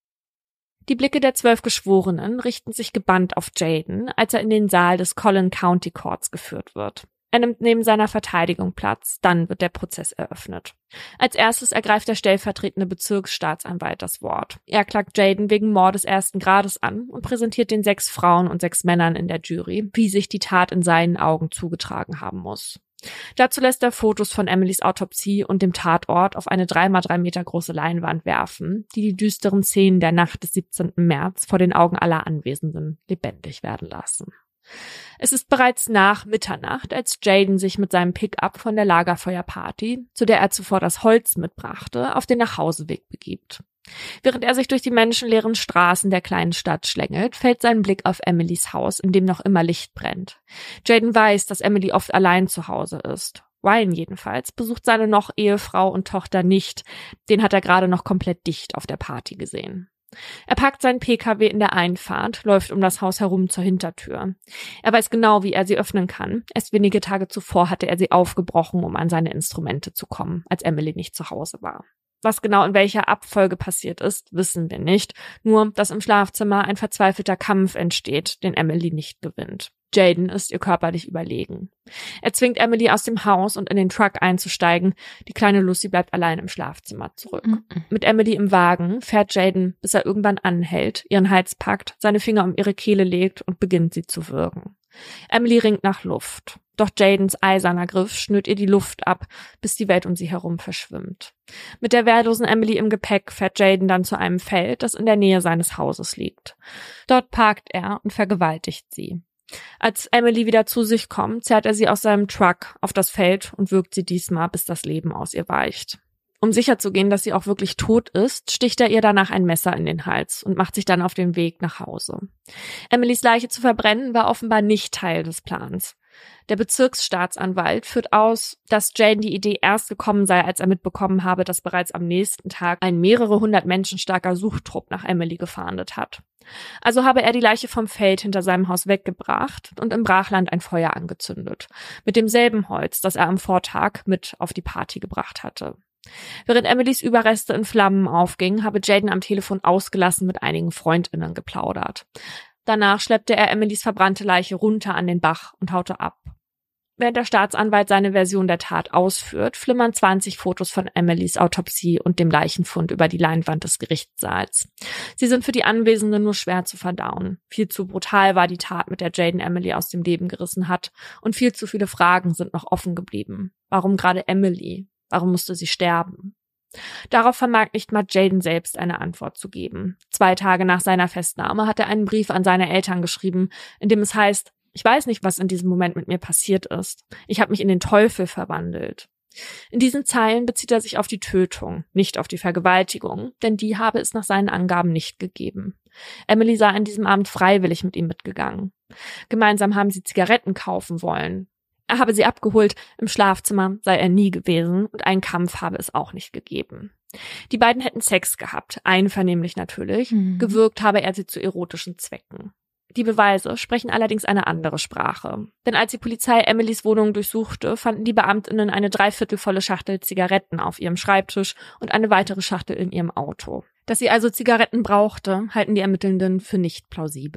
Die Blicke der zwölf Geschworenen richten sich gebannt auf Jayden, als er in den Saal des Collin County Courts geführt wird. Er nimmt neben seiner Verteidigung Platz, dann wird der Prozess eröffnet. Als erstes ergreift der stellvertretende Bezirksstaatsanwalt das Wort. Er klagt Jayden wegen Mordes ersten Grades an und präsentiert den sechs Frauen und sechs Männern in der Jury, wie sich die Tat in seinen Augen zugetragen haben muss. Dazu lässt er Fotos von Emilys Autopsie und dem Tatort auf eine drei mal drei Meter große Leinwand werfen, die die düsteren Szenen der Nacht des siebzehnten März vor den Augen aller Anwesenden lebendig werden lassen. Es ist bereits nach Mitternacht, als Jayden sich mit seinem Pick-up von der Lagerfeuerparty, zu der er zuvor das Holz mitbrachte, auf den Nachhauseweg begibt. Während er sich durch die menschenleeren Straßen der kleinen Stadt schlängelt, fällt sein Blick auf Emilys Haus, in dem noch immer Licht brennt. Jayden weiß, dass Emily oft allein zu Hause ist. Ryan jedenfalls besucht seine noch Ehefrau und Tochter nicht. Den hat er gerade noch komplett dicht auf der Party gesehen. Er parkt seinen P K W in der Einfahrt, läuft um das Haus herum zur Hintertür. Er weiß genau, wie er sie öffnen kann. Erst wenige Tage zuvor hatte er sie aufgebrochen, um an seine Instrumente zu kommen, als Emily nicht zu Hause war. Was genau in welcher Abfolge passiert ist, wissen wir nicht. Nur, dass im Schlafzimmer ein verzweifelter Kampf entsteht, den Emily nicht gewinnt. Jayden ist ihr körperlich überlegen. Er zwingt Emily aus dem Haus und in den Truck einzusteigen. Die kleine Lucy bleibt allein im Schlafzimmer zurück. Mhm. Mit Emily im Wagen fährt Jayden, bis er irgendwann anhält, ihren Hals packt, seine Finger um ihre Kehle legt und beginnt sie zu würgen. Emily ringt nach Luft. Doch Jaydens eiserner Griff schnürt ihr die Luft ab, bis die Welt um sie herum verschwimmt. Mit der wehrlosen Emily im Gepäck fährt Jayden dann zu einem Feld, das in der Nähe seines Hauses liegt. Dort parkt er und vergewaltigt sie. Als Emily wieder zu sich kommt, zerrt er sie aus seinem Truck auf das Feld und würgt sie diesmal, bis das Leben aus ihr weicht. Um sicherzugehen, dass sie auch wirklich tot ist, sticht er ihr danach ein Messer in den Hals und macht sich dann auf den Weg nach Hause. Emilys Leiche zu verbrennen war offenbar nicht Teil des Plans. Der Bezirksstaatsanwalt führt aus, dass Jayden die Idee erst gekommen sei, als er mitbekommen habe, dass bereits am nächsten Tag ein mehrere hundert Menschen starker Suchtrupp nach Emily gefahndet hat. Also habe er die Leiche vom Feld hinter seinem Haus weggebracht und im Brachland ein Feuer angezündet, mit demselben Holz, das er am Vortag mit auf die Party gebracht hatte. Während Emilys Überreste in Flammen aufgingen, habe Jayden am Telefon ausgelassen mit einigen FreundInnen geplaudert. Danach schleppte er Emilys verbrannte Leiche runter an den Bach und haute ab. Während der Staatsanwalt seine Version der Tat ausführt, flimmern zwanzig Fotos von Emilys Autopsie und dem Leichenfund über die Leinwand des Gerichtssaals. Sie sind für die Anwesenden nur schwer zu verdauen. Viel zu brutal war die Tat, mit der Jayden Emily aus dem Leben gerissen hat, und viel zu viele Fragen sind noch offen geblieben. Warum gerade Emily? Warum musste sie sterben? Darauf vermag nicht mal Jayden selbst eine Antwort zu geben. Zwei Tage nach seiner Festnahme hat er einen Brief an seine Eltern geschrieben, in dem es heißt: Ich weiß nicht, was in diesem Moment mit mir passiert ist. Ich habe mich in den Teufel verwandelt. In diesen Zeilen bezieht er sich auf die Tötung, nicht auf die Vergewaltigung, denn die habe es nach seinen Angaben nicht gegeben. Emily sei an diesem Abend freiwillig mit ihm mitgegangen. Gemeinsam haben sie Zigaretten kaufen wollen. Er habe sie abgeholt, im Schlafzimmer sei er nie gewesen und einen Kampf habe es auch nicht gegeben. Die beiden hätten Sex gehabt, einvernehmlich natürlich, mhm. gewürgt habe er sie zu erotischen Zwecken. Die Beweise sprechen allerdings eine andere Sprache. Denn als die Polizei Emilys Wohnung durchsuchte, fanden die BeamtInnen eine dreiviertelvolle Schachtel Zigaretten auf ihrem Schreibtisch und eine weitere Schachtel in ihrem Auto. Dass sie also Zigaretten brauchte, halten die Ermittelnden für nicht plausibel.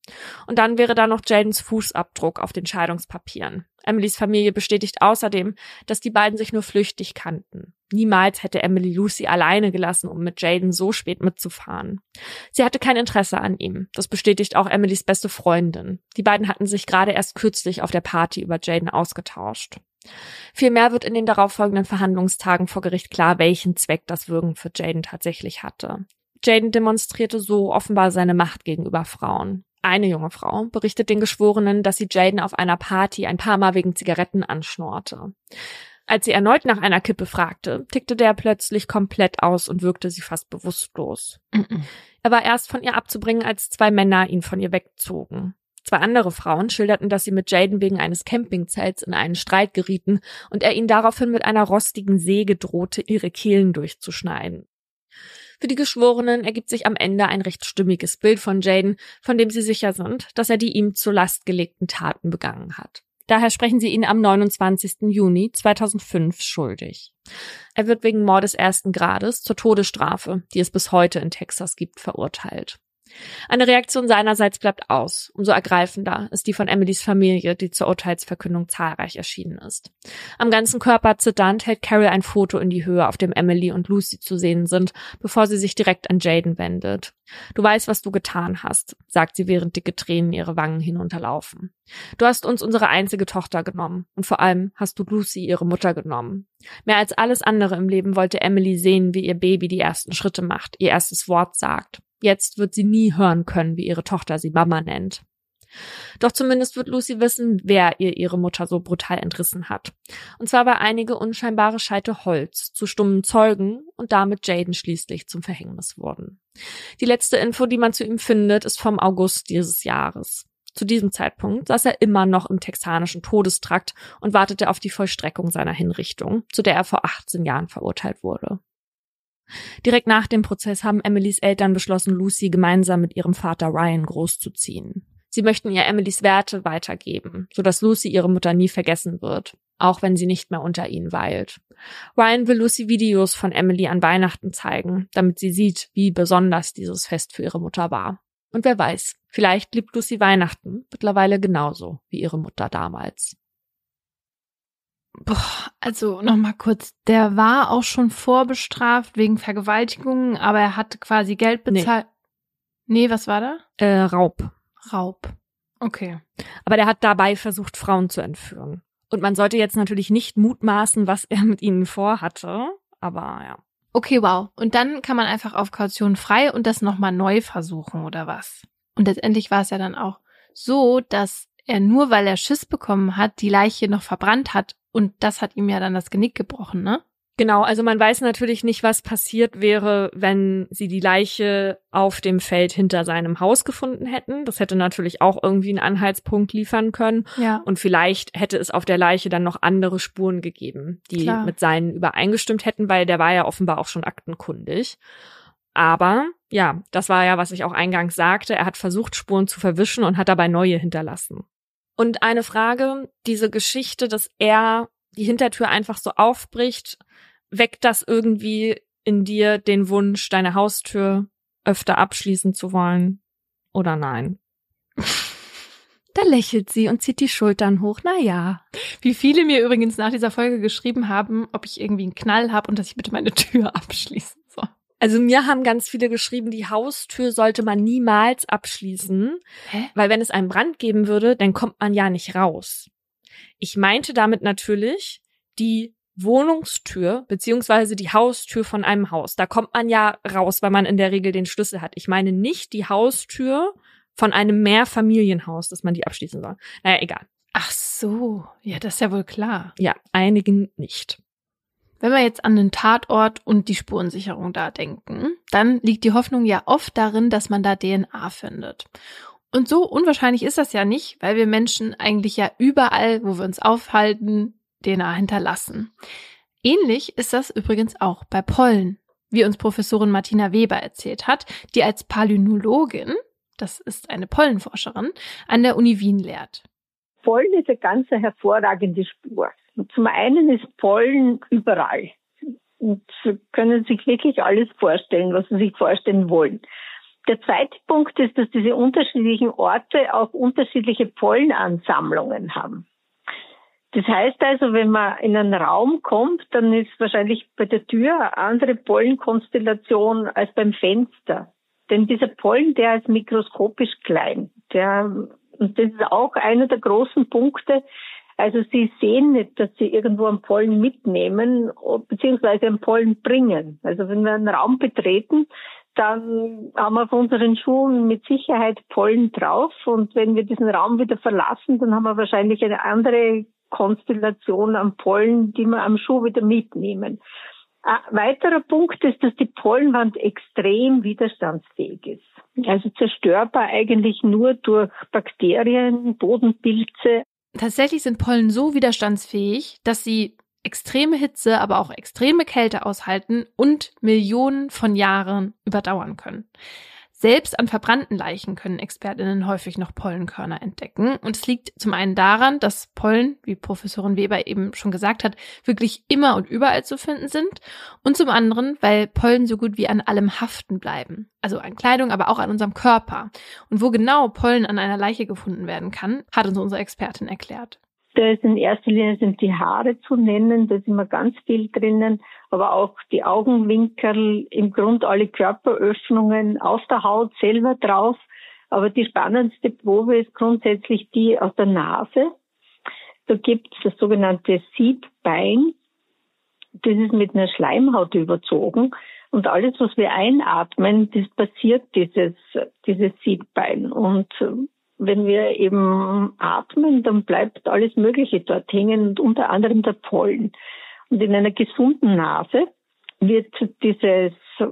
Und dann wäre da noch Jadens Fußabdruck auf den Scheidungspapieren. Emilys Familie bestätigt außerdem, dass die beiden sich nur flüchtig kannten. Niemals hätte Emily Lucy alleine gelassen, um mit Jaden so spät mitzufahren. Sie hatte kein Interesse an ihm. Das bestätigt auch Emilys beste Freundin. Die beiden hatten sich gerade erst kürzlich auf der Party über Jaden ausgetauscht. Vielmehr wird in den darauffolgenden Verhandlungstagen vor Gericht klar, welchen Zweck das Würgen für Jaden tatsächlich hatte. Jaden demonstrierte so offenbar seine Macht gegenüber Frauen. Eine junge Frau berichtet den Geschworenen, dass sie Jaden auf einer Party ein paar Mal wegen Zigaretten anschnorrte. Als sie erneut nach einer Kippe fragte, tickte der plötzlich komplett aus und wirkte sie fast bewusstlos. Mm-mm. Er war erst von ihr abzubringen, als zwei Männer ihn von ihr wegzogen. Zwei andere Frauen schilderten, dass sie mit Jaden wegen eines Campingzelts in einen Streit gerieten und er ihnen daraufhin mit einer rostigen Säge drohte, ihre Kehlen durchzuschneiden. Für die Geschworenen ergibt sich am Ende ein recht stimmiges Bild von Jaden, von dem sie sicher sind, dass er die ihm zur Last gelegten Taten begangen hat. Daher sprechen sie ihn am neunundzwanzigsten Juni zweitausendfünf schuldig. Er wird wegen Mordes ersten Grades zur Todesstrafe, die es bis heute in Texas gibt, verurteilt. Eine Reaktion seinerseits bleibt aus. Umso ergreifender ist die von Emilys Familie, die zur Urteilsverkündung zahlreich erschienen ist. Am ganzen Körper zitternd hält Carol ein Foto in die Höhe, auf dem Emily und Lucy zu sehen sind, bevor sie sich direkt an Jaden wendet. Du weißt, was du getan hast, sagt sie, während dicke Tränen ihre Wangen hinunterlaufen. Du hast uns unsere einzige Tochter genommen und vor allem hast du Lucy ihre Mutter genommen. Mehr als alles andere im Leben wollte Emily sehen, wie ihr Baby die ersten Schritte macht, ihr erstes Wort sagt. Jetzt wird sie nie hören können, wie ihre Tochter sie Mama nennt. Doch zumindest wird Lucy wissen, wer ihr ihre Mutter so brutal entrissen hat. Und zwar war einige unscheinbare Scheite Holz zu stummen Zeugen und damit Jaden schließlich zum Verhängnis wurden. Die letzte Info, die man zu ihm findet, ist vom August dieses Jahres. Zu diesem Zeitpunkt saß er immer noch im texanischen Todestrakt und wartete auf die Vollstreckung seiner Hinrichtung, zu der er vor achtzehn Jahren verurteilt wurde. Direkt nach dem Prozess haben Emilys Eltern beschlossen, Lucy gemeinsam mit ihrem Vater Ryan großzuziehen. Sie möchten ihr Emilys Werte weitergeben, sodass Lucy ihre Mutter nie vergessen wird, auch wenn sie nicht mehr unter ihnen weilt. Ryan will Lucy Videos von Emily an Weihnachten zeigen, damit sie sieht, wie besonders dieses Fest für ihre Mutter war. Und wer weiß, vielleicht liebt Lucy Weihnachten mittlerweile genauso wie ihre Mutter damals. Boah, also nochmal kurz, der war auch schon vorbestraft wegen Vergewaltigung, aber er hat quasi Geld bezahlt. Nee, nee, was war da? Äh, Raub. Raub. Okay. Aber der hat dabei versucht, Frauen zu entführen. Und man sollte jetzt natürlich nicht mutmaßen, was er mit ihnen vorhatte, aber ja. Okay, wow. Und dann kann man einfach auf Kaution frei und das nochmal neu versuchen, oder was? Und letztendlich war es ja dann auch so, dass er nur, weil er Schiss bekommen hat, die Leiche noch verbrannt hat. Und das hat ihm ja dann das Genick gebrochen, ne? Genau, also man weiß natürlich nicht, was passiert wäre, wenn sie die Leiche auf dem Feld hinter seinem Haus gefunden hätten. Das hätte natürlich auch irgendwie einen Anhaltspunkt liefern können. Ja. Und vielleicht hätte es auf der Leiche dann noch andere Spuren gegeben, die Klar. mit seinen übereingestimmt hätten, weil der war ja offenbar auch schon aktenkundig. Aber ja, das war ja, was ich auch eingangs sagte. Er hat versucht, Spuren zu verwischen und hat dabei neue hinterlassen. Und eine Frage, diese Geschichte, dass er die Hintertür einfach so aufbricht, weckt das irgendwie in dir den Wunsch, deine Haustür öfter abschließen zu wollen? Oder nein? Da lächelt sie und zieht die Schultern hoch. Na ja. Wie viele mir übrigens nach dieser Folge geschrieben haben, ob ich irgendwie einen Knall habe und dass ich bitte meine Tür abschließen soll. Also mir haben ganz viele geschrieben, die Haustür sollte man niemals abschließen. Hä? Weil wenn es einen Brand geben würde, dann kommt man ja nicht raus. Ich meinte damit natürlich die Wohnungstür beziehungsweise die Haustür von einem Haus. Da kommt man ja raus, weil man in der Regel den Schlüssel hat. Ich meine nicht die Haustür von einem Mehrfamilienhaus, dass man die abschließen soll. Naja, egal. Ach so, ja, das ist ja wohl klar. Ja, einigen nicht. Wenn wir jetzt an den Tatort und die Spurensicherung da denken, dann liegt die Hoffnung ja oft darin, dass man da D N A findet. Und so unwahrscheinlich ist das ja nicht, weil wir Menschen eigentlich ja überall, wo wir uns aufhalten, D N A hinterlassen. Ähnlich ist das übrigens auch bei Pollen, wie uns Professorin Martina Weber erzählt hat, die als Palynologin, das ist eine Pollenforscherin, an der Uni Wien lehrt. Pollen ist eine ganz hervorragende Spur. Und zum einen ist Pollen überall. Und Sie können sich wirklich alles vorstellen, was Sie sich vorstellen wollen. Der zweite Punkt ist, dass diese unterschiedlichen Orte auch unterschiedliche Pollenansammlungen haben. Das heißt also, wenn man in einen Raum kommt, dann ist wahrscheinlich bei der Tür eine andere Pollenkonstellation als beim Fenster. Denn dieser Pollen, der ist mikroskopisch klein. Der, und das ist auch einer der großen Punkte. Also Sie sehen nicht, dass Sie irgendwo einen Pollen mitnehmen, beziehungsweise einen Pollen bringen. Also wenn wir einen Raum betreten, dann haben wir auf unseren Schuhen mit Sicherheit Pollen drauf. Und wenn wir diesen Raum wieder verlassen, dann haben wir wahrscheinlich eine andere Konstellation an Pollen, die wir am Schuh wieder mitnehmen. Ein weiterer Punkt ist, dass die Pollenwand extrem widerstandsfähig ist. Also zerstörbar eigentlich nur durch Bakterien, Bodenpilze. Tatsächlich sind Pollen so widerstandsfähig, dass sie extreme Hitze, aber auch extreme Kälte aushalten und Millionen von Jahren überdauern können. Selbst an verbrannten Leichen können ExpertInnen häufig noch Pollenkörner entdecken. Und es liegt zum einen daran, dass Pollen, wie Professorin Weber eben schon gesagt hat, wirklich immer und überall zu finden sind. Und zum anderen, weil Pollen so gut wie an allem haften bleiben. Also an Kleidung, aber auch an unserem Körper. Und wo genau Pollen an einer Leiche gefunden werden kann, hat uns unsere Expertin erklärt. Da ist in erster Linie sind die Haare zu nennen, da ist immer ganz viel drinnen, aber auch die Augenwinkel, im Grunde alle Körperöffnungen, auf der Haut selber drauf. Aber die spannendste Probe ist grundsätzlich die aus der Nase. Da gibt es das sogenannte Siebbein. Das ist mit einer Schleimhaut überzogen. Und alles, was wir einatmen, das passiert dieses, dieses Siebbein. Und wenn wir eben atmen, dann bleibt alles Mögliche dort hängen und unter anderem der Pollen. Und in einer gesunden Nase wird dieses,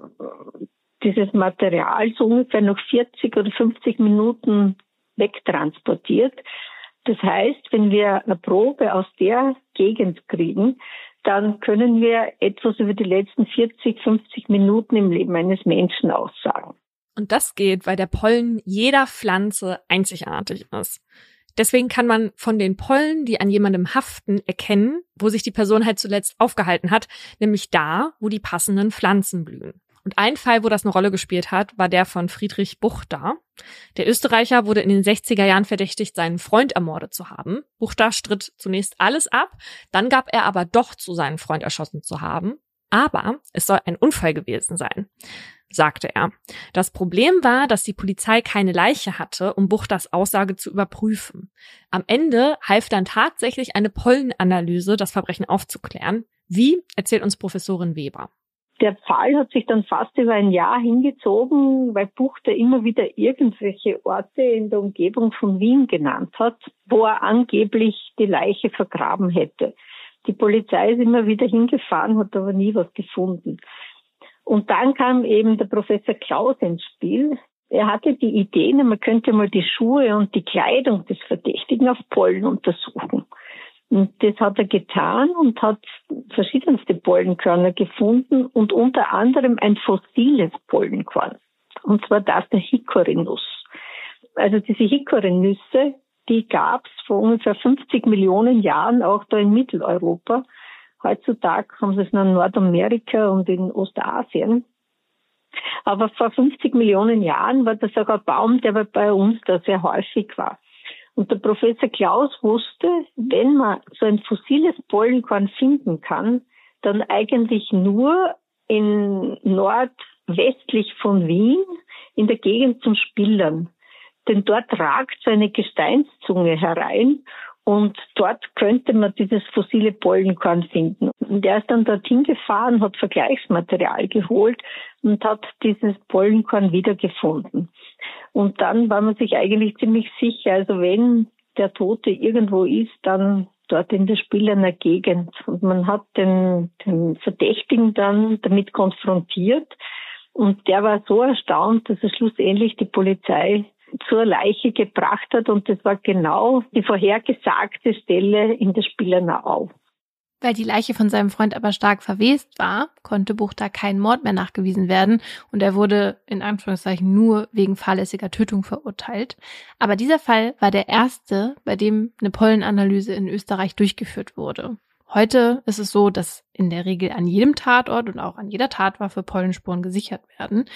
dieses Material so ungefähr noch vierzig oder fünfzig Minuten wegtransportiert. Das heißt, wenn wir eine Probe aus der Gegend kriegen, dann können wir etwas über die letzten vierzig, fünfzig Minuten im Leben eines Menschen aussagen. Und das geht, weil der Pollen jeder Pflanze einzigartig ist. Deswegen kann man von den Pollen, die an jemandem haften, erkennen, wo sich die Person halt zuletzt aufgehalten hat, nämlich da, wo die passenden Pflanzen blühen. Und ein Fall, wo das eine Rolle gespielt hat, war der von Friedrich Buchter. Der Österreicher wurde in den sechziger Jahren verdächtigt, seinen Freund ermordet zu haben. Buchter stritt zunächst alles ab, dann gab er aber doch zu, seinen Freund erschossen zu haben. Aber es soll ein Unfall gewesen sein, sagte er. Das Problem war, dass die Polizei keine Leiche hatte, um Buchters Aussage zu überprüfen. Am Ende half dann tatsächlich eine Pollenanalyse, das Verbrechen aufzuklären. Wie, erzählt uns Professorin Weber. Der Fall hat sich dann fast über ein Jahr hingezogen, weil Buchter immer wieder irgendwelche Orte in der Umgebung von Wien genannt hat, wo er angeblich die Leiche vergraben hätte. Die Polizei ist immer wieder hingefahren, hat aber nie was gefunden. Und dann kam eben der Professor Klaus ins Spiel. Er hatte die Idee, man könnte mal die Schuhe und die Kleidung des Verdächtigen auf Pollen untersuchen. Und das hat er getan und hat verschiedenste Pollenkörner gefunden und unter anderem ein fossiles Pollenkorn. Und zwar das der Hickory-Nuss. Also diese Hickory-Nüsse, die gab es vor ungefähr fünfzig Millionen Jahren auch da in Mitteleuropa. Heutzutage haben sie es noch in Nordamerika und in Ostasien. Aber vor fünfzig Millionen Jahren war das auch ein Baum, der bei uns da sehr häufig war. Und der Professor Klaus wusste, wenn man so ein fossiles Pollenkorn finden kann, dann eigentlich nur in nordwestlich von Wien, in der Gegend zum Spillern. Denn dort ragt so eine Gesteinszunge herein und dort könnte man dieses fossile Pollenkorn finden. Und er ist dann dorthin gefahren, hat Vergleichsmaterial geholt und hat dieses Pollenkorn wiedergefunden. Und dann war man sich eigentlich ziemlich sicher, also wenn der Tote irgendwo ist, dann dort in der Spillener Gegend. Und man hat den, den Verdächtigen dann damit konfrontiert und der war so erstaunt, dass er schlussendlich die Polizei zur Leiche gebracht hat und das war genau die vorhergesagte Stelle in der Spillener Au. Weil die Leiche von seinem Freund aber stark verwest war, konnte Buchter kein Mord mehr nachgewiesen werden und er wurde in Anführungszeichen nur wegen fahrlässiger Tötung verurteilt. Aber dieser Fall war der erste, bei dem eine Pollenanalyse in Österreich durchgeführt wurde. Heute ist es so, dass in der Regel an jedem Tatort und auch an jeder Tatwaffe Pollenspuren gesichert werden.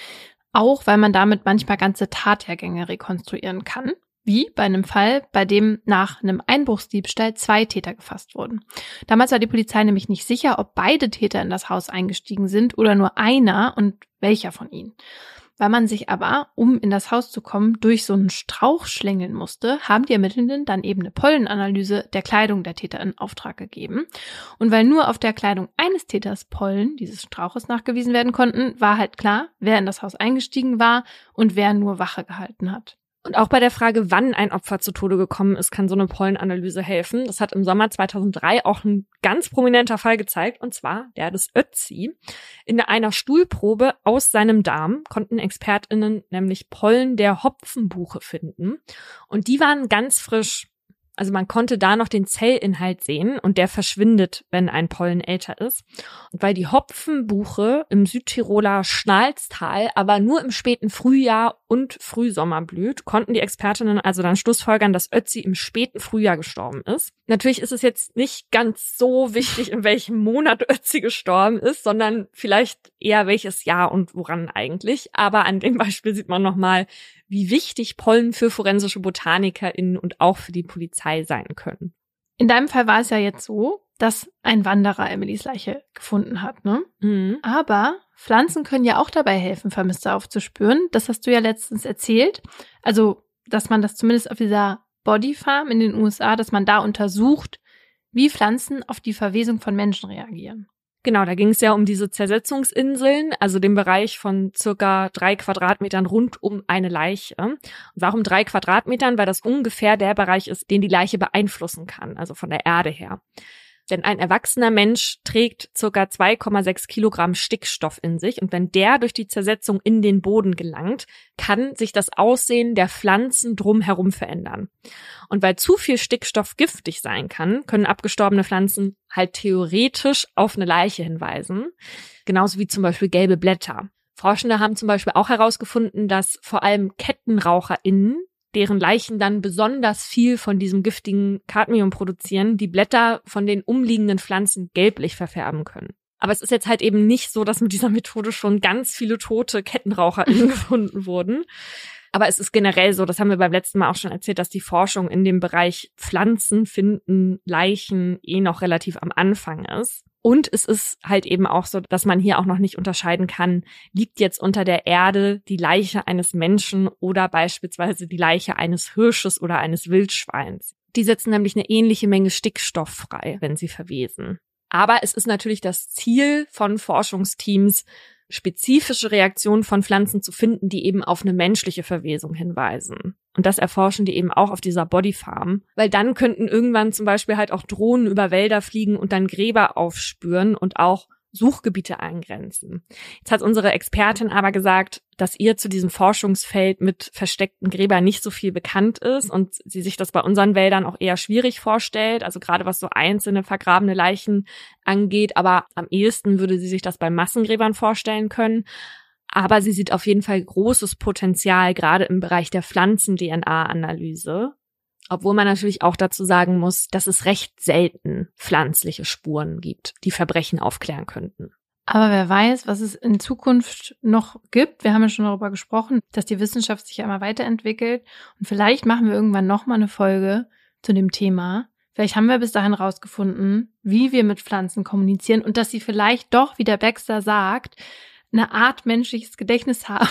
Auch weil man damit manchmal ganze Tathergänge rekonstruieren kann. Wie bei einem Fall, bei dem nach einem Einbruchsdiebstahl zwei Täter gefasst wurden. Damals war die Polizei nämlich nicht sicher, ob beide Täter in das Haus eingestiegen sind oder nur einer und welcher von ihnen. Weil man sich aber, um in das Haus zu kommen, durch so einen Strauch schlängeln musste, haben die Ermittelnden dann eben eine Pollenanalyse der Kleidung der Täter in Auftrag gegeben. Und weil nur auf der Kleidung eines Täters Pollen dieses Strauches nachgewiesen werden konnten, war halt klar, wer in das Haus eingestiegen war und wer nur Wache gehalten hat. Und auch bei der Frage, wann ein Opfer zu Tode gekommen ist, kann so eine Pollenanalyse helfen. Das hat im Sommer zweitausenddrei auch ein ganz prominenter Fall gezeigt, und zwar der des Ötzi. In einer Stuhlprobe aus seinem Darm konnten ExpertInnen nämlich Pollen der Hopfenbuche finden. Und die waren ganz frisch. Also man konnte da noch den Zellinhalt sehen und der verschwindet, wenn ein Pollen älter ist. Und weil die Hopfenbuche im Südtiroler Schnalztal aber nur im späten Frühjahr und Frühsommer blüht, konnten die Expertinnen also dann schlussfolgern, dass Ötzi im späten Frühjahr gestorben ist. Natürlich ist es jetzt nicht ganz so wichtig, in welchem Monat Ötzi gestorben ist, sondern vielleicht eher welches Jahr und woran eigentlich. Aber an dem Beispiel sieht man nochmal, wie wichtig Pollen für forensische BotanikerInnen und auch für die Polizei sein können. In deinem Fall war es ja jetzt so, dass ein Wanderer Emilys Leiche gefunden hat, ne? Mhm. Aber Pflanzen können ja auch dabei helfen, Vermisste aufzuspüren. Das hast du ja letztens erzählt. Also, dass man das zumindest auf dieser Bodyfarm in den U S A, dass man da untersucht, wie Pflanzen auf die Verwesung von Menschen reagieren. Genau, da ging es ja um diese Zersetzungsinseln, also den Bereich von circa drei Quadratmetern rund um eine Leiche. Und warum drei Quadratmetern? Weil das ungefähr der Bereich ist, den die Leiche beeinflussen kann, also von der Erde her. Denn ein erwachsener Mensch trägt circa zwei Komma sechs Kilogramm Stickstoff in sich. Und wenn der durch die Zersetzung in den Boden gelangt, kann sich das Aussehen der Pflanzen drumherum verändern. Und weil zu viel Stickstoff giftig sein kann, können abgestorbene Pflanzen halt theoretisch auf eine Leiche hinweisen. Genauso wie zum Beispiel gelbe Blätter. Forschende haben zum Beispiel auch herausgefunden, dass vor allem KettenraucherInnen, deren Leichen dann besonders viel von diesem giftigen Cadmium produzieren, die Blätter von den umliegenden Pflanzen gelblich verfärben können. Aber es ist jetzt halt eben nicht so, dass mit dieser Methode schon ganz viele tote KettenraucherInnen gefunden wurden. Aber es ist generell so, das haben wir beim letzten Mal auch schon erzählt, dass die Forschung in dem Bereich Pflanzen finden, Leichen eh noch relativ am Anfang ist. Und es ist halt eben auch so, dass man hier auch noch nicht unterscheiden kann, liegt jetzt unter der Erde die Leiche eines Menschen oder beispielsweise die Leiche eines Hirsches oder eines Wildschweins. Die setzen nämlich eine ähnliche Menge Stickstoff frei, wenn sie verwesen. Aber es ist natürlich das Ziel von Forschungsteams, spezifische Reaktionen von Pflanzen zu finden, die eben auf eine menschliche Verwesung hinweisen. Und das erforschen die eben auch auf dieser Bodyfarm, weil dann könnten irgendwann zum Beispiel halt auch Drohnen über Wälder fliegen und dann Gräber aufspüren und auch Suchgebiete eingrenzen. Jetzt hat unsere Expertin aber gesagt, dass ihr zu diesem Forschungsfeld mit versteckten Gräbern nicht so viel bekannt ist und sie sich das bei unseren Wäldern auch eher schwierig vorstellt, also gerade was so einzelne vergrabene Leichen angeht, aber am ehesten würde sie sich das bei Massengräbern vorstellen können. Aber sie sieht auf jeden Fall großes Potenzial, gerade im Bereich der Pflanzen-D N A-Analyse. Obwohl man natürlich auch dazu sagen muss, dass es recht selten pflanzliche Spuren gibt, die Verbrechen aufklären könnten. Aber wer weiß, was es in Zukunft noch gibt. Wir haben ja schon darüber gesprochen, dass die Wissenschaft sich ja immer weiterentwickelt. Und vielleicht machen wir irgendwann nochmal eine Folge zu dem Thema. Vielleicht haben wir bis dahin rausgefunden, wie wir mit Pflanzen kommunizieren und dass sie vielleicht doch, wie der Baxter sagt, eine Art menschliches Gedächtnis haben.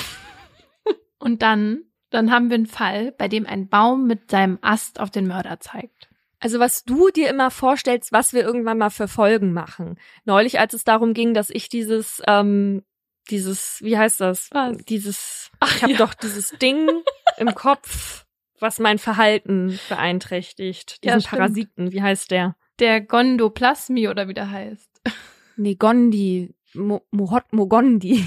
Und dann... Dann haben wir einen Fall, bei dem ein Baum mit seinem Ast auf den Mörder zeigt. Also was du dir immer vorstellst, was wir irgendwann mal für Folgen machen. Neulich, als es darum ging, dass ich dieses, ähm, dieses, wie heißt das? Was? Dieses, Ach, ich habe ja. doch dieses Ding im Kopf, was mein Verhalten beeinträchtigt. Diesen Ja, Parasiten, wie heißt der? Der Gondoplasmi oder wie der heißt. Nee, Gondi. Mo, Mohot Mogondi.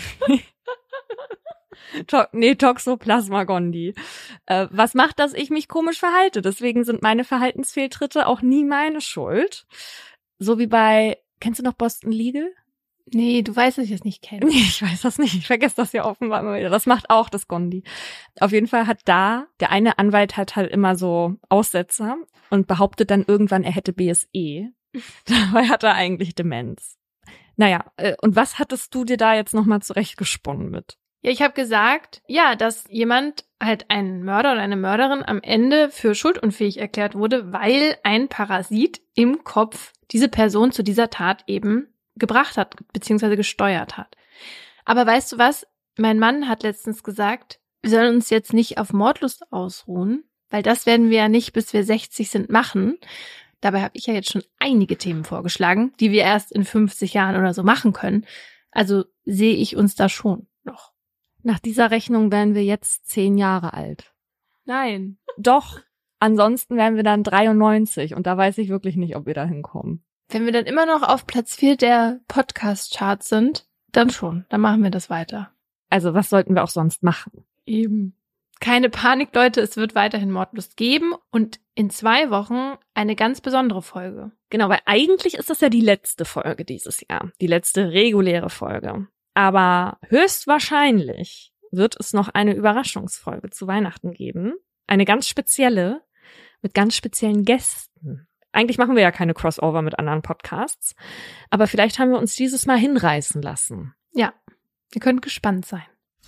To- nee, Toxoplasma gondii. Äh, was macht, dass ich mich komisch verhalte? Deswegen sind meine Verhaltensfehltritte auch nie meine Schuld. So wie bei, kennst du noch Boston Legal? Nee, du weißt, dass ich es nicht kenne. Nee, ich weiß das nicht. Ich vergesse das ja offenbar immer wieder. Das macht auch das Gondii. Auf jeden Fall hat da, der eine Anwalt hat halt immer so Aussetzer und behauptet dann irgendwann, er hätte B S E. Dabei hat er eigentlich Demenz. Naja, äh, und was hattest du dir da jetzt nochmal zurechtgesponnen mit? Ja, ich habe gesagt, ja, dass jemand halt ein Mörder oder eine Mörderin am Ende für schuldunfähig erklärt wurde, weil ein Parasit im Kopf diese Person zu dieser Tat eben gebracht hat, beziehungsweise gesteuert hat. Aber weißt du was? Mein Mann hat letztens gesagt, wir sollen uns jetzt nicht auf Mordlust ausruhen, weil das werden wir ja nicht, bis wir sechzig sind, machen. Dabei habe ich ja jetzt schon einige Themen vorgeschlagen, die wir erst in fünfzig Jahren oder so machen können. Also sehe ich uns da schon noch. Nach dieser Rechnung wären wir jetzt zehn Jahre alt. Nein. Doch, ansonsten wären wir dann dreiundneunzig und da weiß ich wirklich nicht, ob wir da hinkommen. Wenn wir dann immer noch auf Platz vier der Podcast-Charts sind, dann schon, dann machen wir das weiter. Also was sollten wir auch sonst machen? Eben. Keine Panik, Leute, es wird weiterhin Mordlust geben und in zwei Wochen eine ganz besondere Folge. Genau, weil eigentlich ist das ja die letzte Folge dieses Jahr, die letzte reguläre Folge. Aber höchstwahrscheinlich wird es noch eine Überraschungsfolge zu Weihnachten geben. Eine ganz spezielle, mit ganz speziellen Gästen. Eigentlich machen wir ja keine Crossover mit anderen Podcasts, aber vielleicht haben wir uns dieses Mal hinreißen lassen. Ja, ihr könnt gespannt sein.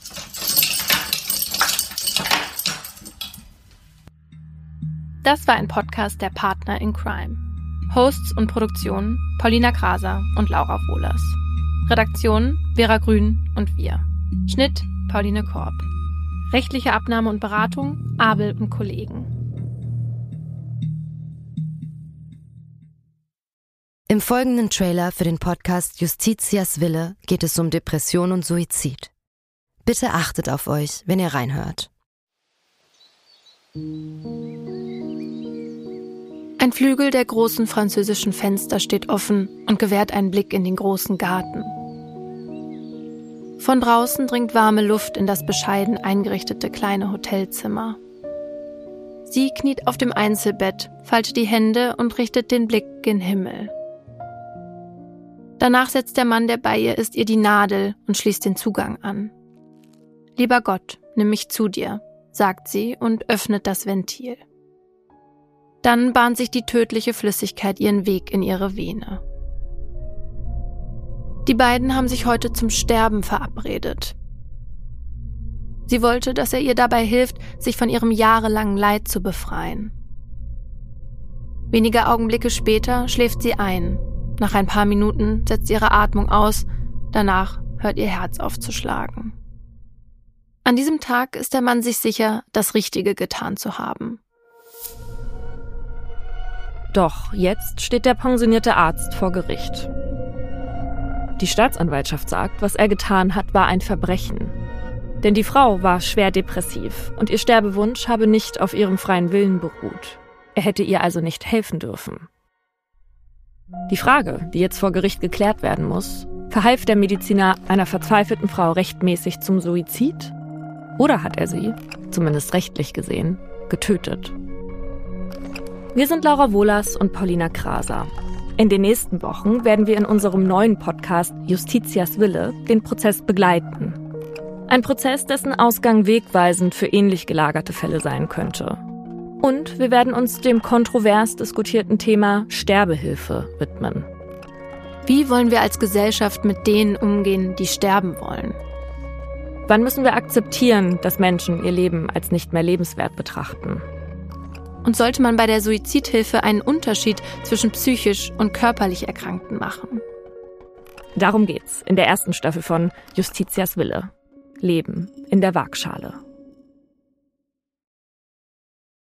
Das war ein Podcast der Partner in Crime. Hosts und Produktion Paulina Kraser und Laura Wohlers. Redaktion Vera Grün und wir. Schnitt Pauline Korb. Rechtliche Abnahme und Beratung Abel und Kollegen. Im folgenden Trailer für den Podcast Justitias Wille geht es um Depression und Suizid. Bitte achtet auf euch, wenn ihr reinhört. Ein Flügel der großen französischen Fenster steht offen und gewährt einen Blick in den großen Garten. Von draußen dringt warme Luft in das bescheiden eingerichtete kleine Hotelzimmer. Sie kniet auf dem Einzelbett, faltet die Hände und richtet den Blick gen Himmel. Danach setzt der Mann, der bei ihr ist, ihr die Nadel und schließt den Zugang an. »Lieber Gott, nimm mich zu dir«, sagt sie und öffnet das Ventil. Dann bahnt sich die tödliche Flüssigkeit ihren Weg in ihre Vene. Die beiden haben sich heute zum Sterben verabredet. Sie wollte, dass er ihr dabei hilft, sich von ihrem jahrelangen Leid zu befreien. Wenige Augenblicke später schläft sie ein. Nach ein paar Minuten setzt ihre Atmung aus, danach hört ihr Herz auf zu schlagen. An diesem Tag ist der Mann sich sicher, das Richtige getan zu haben. Doch jetzt steht der pensionierte Arzt vor Gericht. Die Staatsanwaltschaft sagt, was er getan hat, war ein Verbrechen. Denn die Frau war schwer depressiv und ihr Sterbewunsch habe nicht auf ihrem freien Willen beruht. Er hätte ihr also nicht helfen dürfen. Die Frage, die jetzt vor Gericht geklärt werden muss, verhalf der Mediziner einer verzweifelten Frau rechtmäßig zum Suizid? Oder hat er sie, zumindest rechtlich gesehen, getötet? Wir sind Laura Wohlers und Paulina Kraser. In den nächsten Wochen werden wir in unserem neuen Podcast Justitias Wille den Prozess begleiten. Ein Prozess, dessen Ausgang wegweisend für ähnlich gelagerte Fälle sein könnte. Und wir werden uns dem kontrovers diskutierten Thema Sterbehilfe widmen. Wie wollen wir als Gesellschaft mit denen umgehen, die sterben wollen? Wann müssen wir akzeptieren, dass Menschen ihr Leben als nicht mehr lebenswert betrachten? Und sollte man bei der Suizidhilfe einen Unterschied zwischen psychisch und körperlich Erkrankten machen? Darum geht's in der ersten Staffel von Justitias Wille. Leben in der Waagschale.